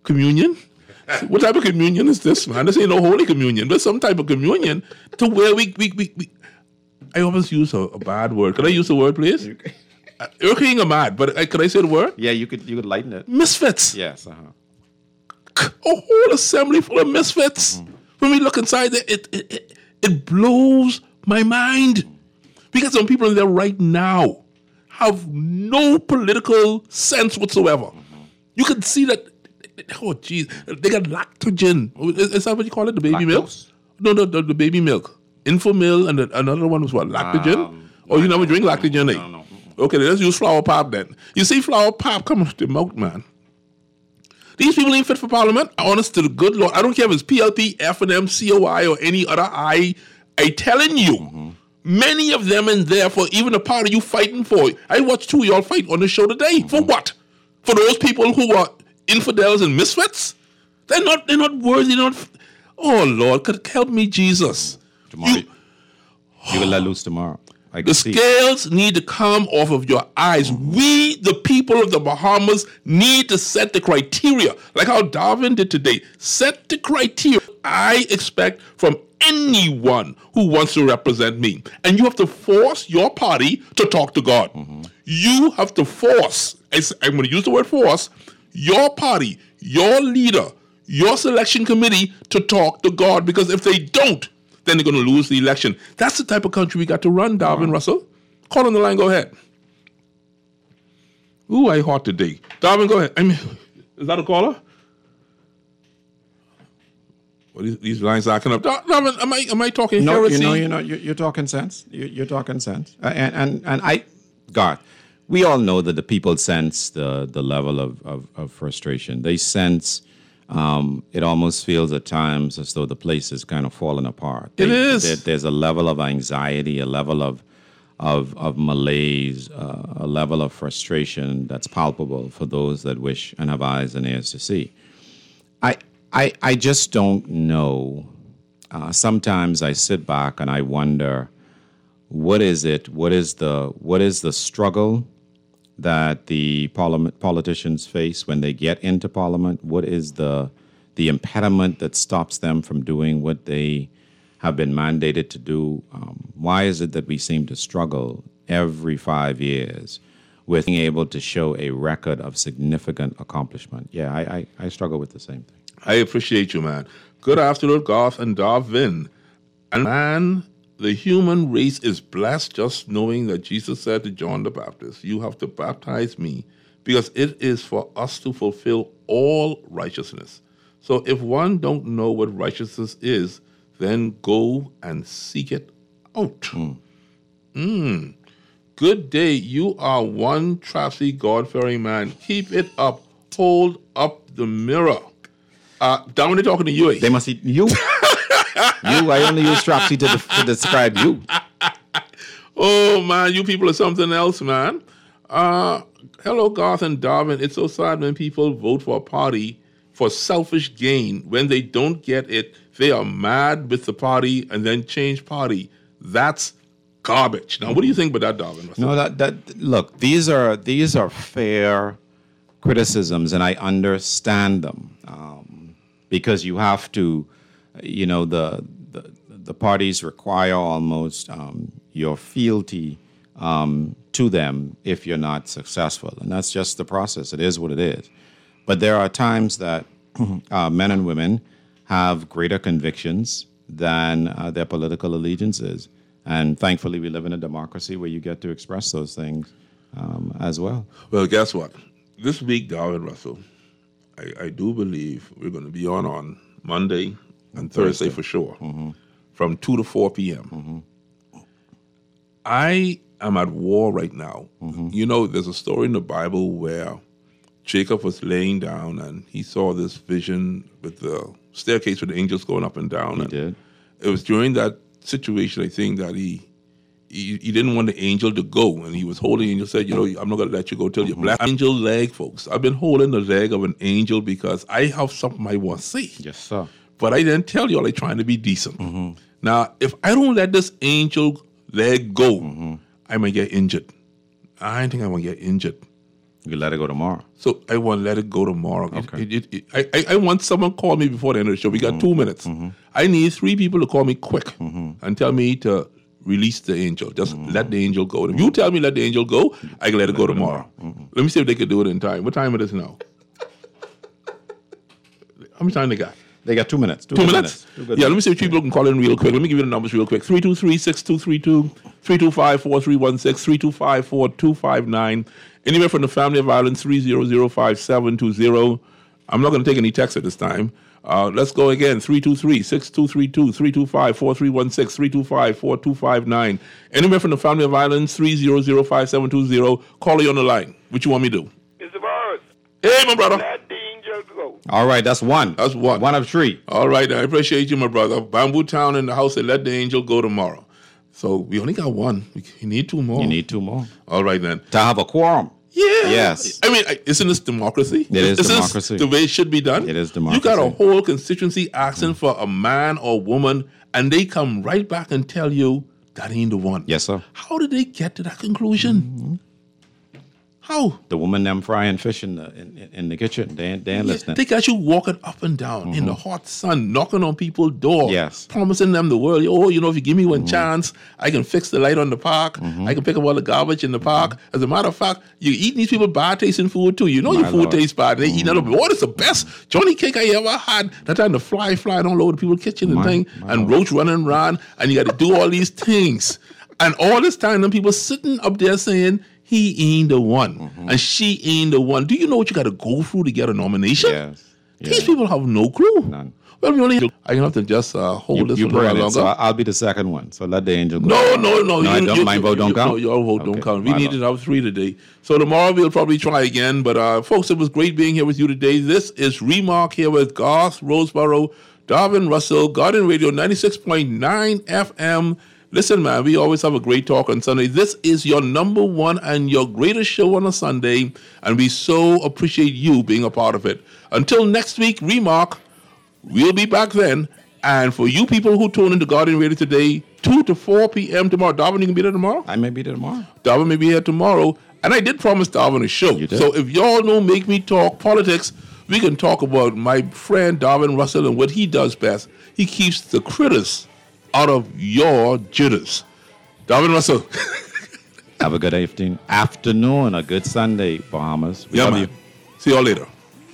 communion? What type of communion is this, man? This ain't no holy communion, but some type of communion to where we I always use a bad word. Could I use the word, please? You're king or mad, but could I say the word? Yeah, you could lighten it. Misfits. Yes. A whole assembly full of misfits. When we look inside there, it blows my mind. Because some people in there right now have no political sense whatsoever. You can see that. Oh, geez. They got lactogen. Is that what you call it? The baby milk? No, the baby milk. Infomil, and another one was what? Lactogen? You never drink lactogen? No. Okay, let's use flour pop then. You see flour pop coming off the mouth, man. These people ain't fit for parliament. Honest to the good Lord. I don't care if it's PLP, F&M, COI, or any other I telling you, many of them in there for even the party you fighting for. I watched two of y'all fight on the show today. For what? For those people who are infidels and misfits? They're not worthy. Oh, Lord, could help me, Jesus. Tomorrow. You will let loose tomorrow. The scales need to come off of your eyes. We, the people of the Bahamas, need to set the criteria, like how Darwin did today. Set the criteria I expect from anyone who wants to represent me. And you have to force your party to talk to God. You have to force, I'm going to use the word force, your party, your leader, your selection committee to talk to God. Because if they don't, then they're going to lose the election. That's the type of country we got to run, Darwin Russell. Call on the line, go ahead. Ooh, I hot today. Darwin, go ahead. Is that a caller? Well, these lines are acting up. Darwin, am I talking heresy? You're talking sense. You're talking sense. God, we all know that the people sense the level of frustration. They sense. It almost feels at times as though the place is kind of falling apart. It is. There's a level of anxiety, a level of malaise, a level of frustration that's palpable for those that wish and have eyes and ears to see. I just don't know. Sometimes I sit back and I wonder, what is it? What is the struggle that the politicians face when they get into parliament? What is the impediment that stops them from doing what they have been mandated to do? Why is it that we seem to struggle every 5 years with being able to show a record of significant accomplishment? Yeah, I struggle with the same thing. I appreciate you, man. Good afternoon, Garth and Darwin. And man, the human race is blessed just knowing that Jesus said to John the Baptist, you have to baptize me because it is for us to fulfill all righteousness. So if one don't know what righteousness is, then go and seek it out. Good day. You are one trusty God-fearing man. Keep it up. Hold up the mirror. Down they're talking to you. They must eat you. I only use Trapsy to describe you. Oh, man, you people are something else, man. Hello, Garth and Darwin. It's so sad when people vote for a party for selfish gain. When they don't get it, they are mad with the party and then change party. That's garbage. Now, what do you think about that, Darwin? No, look, these are fair criticisms, and I understand them because you have to. The parties require almost your fealty to them if you're not successful. And that's just the process. It is what it is. But there are times that men and women have greater convictions than their political allegiances. And thankfully, we live in a democracy where you get to express those things as well. Well, guess what? This week, Darwin Russell, I do believe we're going to be on Monday and Thursday for sure, from 2 to 4 p.m. I am at war right now. You know, there's a story in the Bible where Jacob was laying down and he saw this vision with the staircase with the angels going up and down. He did. It was during that situation, I think, that he didn't want the angel to go, and he was holding the angel, said, I'm not going to let you go till your black angel leg, folks. I've been holding the leg of an angel because I have something I want to say. Yes, sir. But I didn't tell y'all I'm trying to be decent. Now, if I don't let this angel leg go, I might get injured. I think I'm going to get injured. You let it go tomorrow. So I want to let it go tomorrow. Okay. I want someone to call me before the end of the show. We got 2 minutes. I need 3 people to call me quick and tell me to release the angel. Just let the angel go. If you tell me let the angel go, I can let it go tomorrow. Let me see if they can do it in time. What time it is now? How much time they got? They got 2 minutes. 2 minutes? Let me see if people can call in real quick. Let me give you the numbers real quick. 323-6232, 325-4316, 325-4259. Anywhere from the Family of Ireland, 300-5720. I'm not going to take any text at this time. Let's go again. 323-6232, 325-4316, 325-4259. Anywhere from the Family of Islands, 300-5720. Call you on the line. What you want me to do? Mr. Boris. Hey, my brother. Let the angel go. All right, that's one. That's one. One of 3. All right, I appreciate you, my brother. Bamboo Town in the house said, let the angel go tomorrow. So we only got 1. We need 2 more. You need 2 more. All right, then. To have a quorum. Yeah. Yes. I mean, isn't this democracy? It is Isn't democracy. This the way it should be done? It is democracy. You got a whole constituency asking for a man or woman, and they come right back and tell you that ain't the one. Yes, sir. How did they get to that conclusion? How? The woman them frying fish in the kitchen. They ain't listening. They got you walking up and down in the hot sun, knocking on people's doors, Yes. promising them the world. Oh, if you give me one chance, I can fix the light on the park. I can pick up all the garbage in the park. As a matter of fact, you eating these people bad tasting food too. You know your food tastes bad. They eat another. What is the best Johnny cake I ever had? That time the fly flying all over the people's kitchen and thing, and roach running around, and you got to do all these things. And all this time, them people sitting up there saying, he ain't the one, and she ain't the one. Do you know what you got to go through to get a nomination? Yes. These people have no clue. None. Well, we only. I have to just hold this you for a little bring it, longer. so I'll be the second one. So let the angel go. No. My vote don't count? No, your vote don't Okay, count. We my needed lord. to have 3 today. So tomorrow we'll probably try again. But folks, it was great being here with you today. This is Remark here with Garth Roseborough, Darvin Russell, Garden Radio 96.9 FM. Listen, man, we always have a great talk on Sunday. This is your number one and your greatest show on a Sunday, and we so appreciate you being a part of it. Until next week, Remark, we'll be back then. And for you people who tune into Guardian Radio today, 2 to 4 p.m. tomorrow. Darvin, you can be there tomorrow? I may be there tomorrow. Darvin may be here tomorrow. And I did promise Darvin a show. You did. So if y'all know Make Me Talk Politics, we can talk about my friend Darvin Russell and what he does best. He keeps the critters out of your jitters. Darvin Russell. Have a good afternoon, a good Sunday, Bahamas. We love you. See y'all later.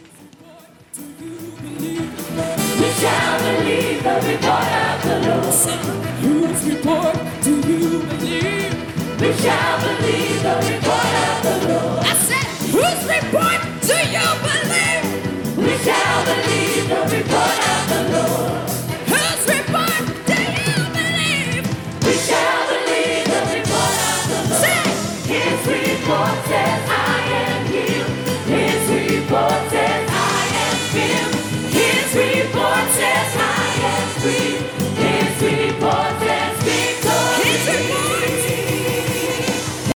We shall believe the report of the Lord. Whose report do you believe? We shall believe the report of the Lord. I said, whose report do you believe? We shall believe the report of the Lord.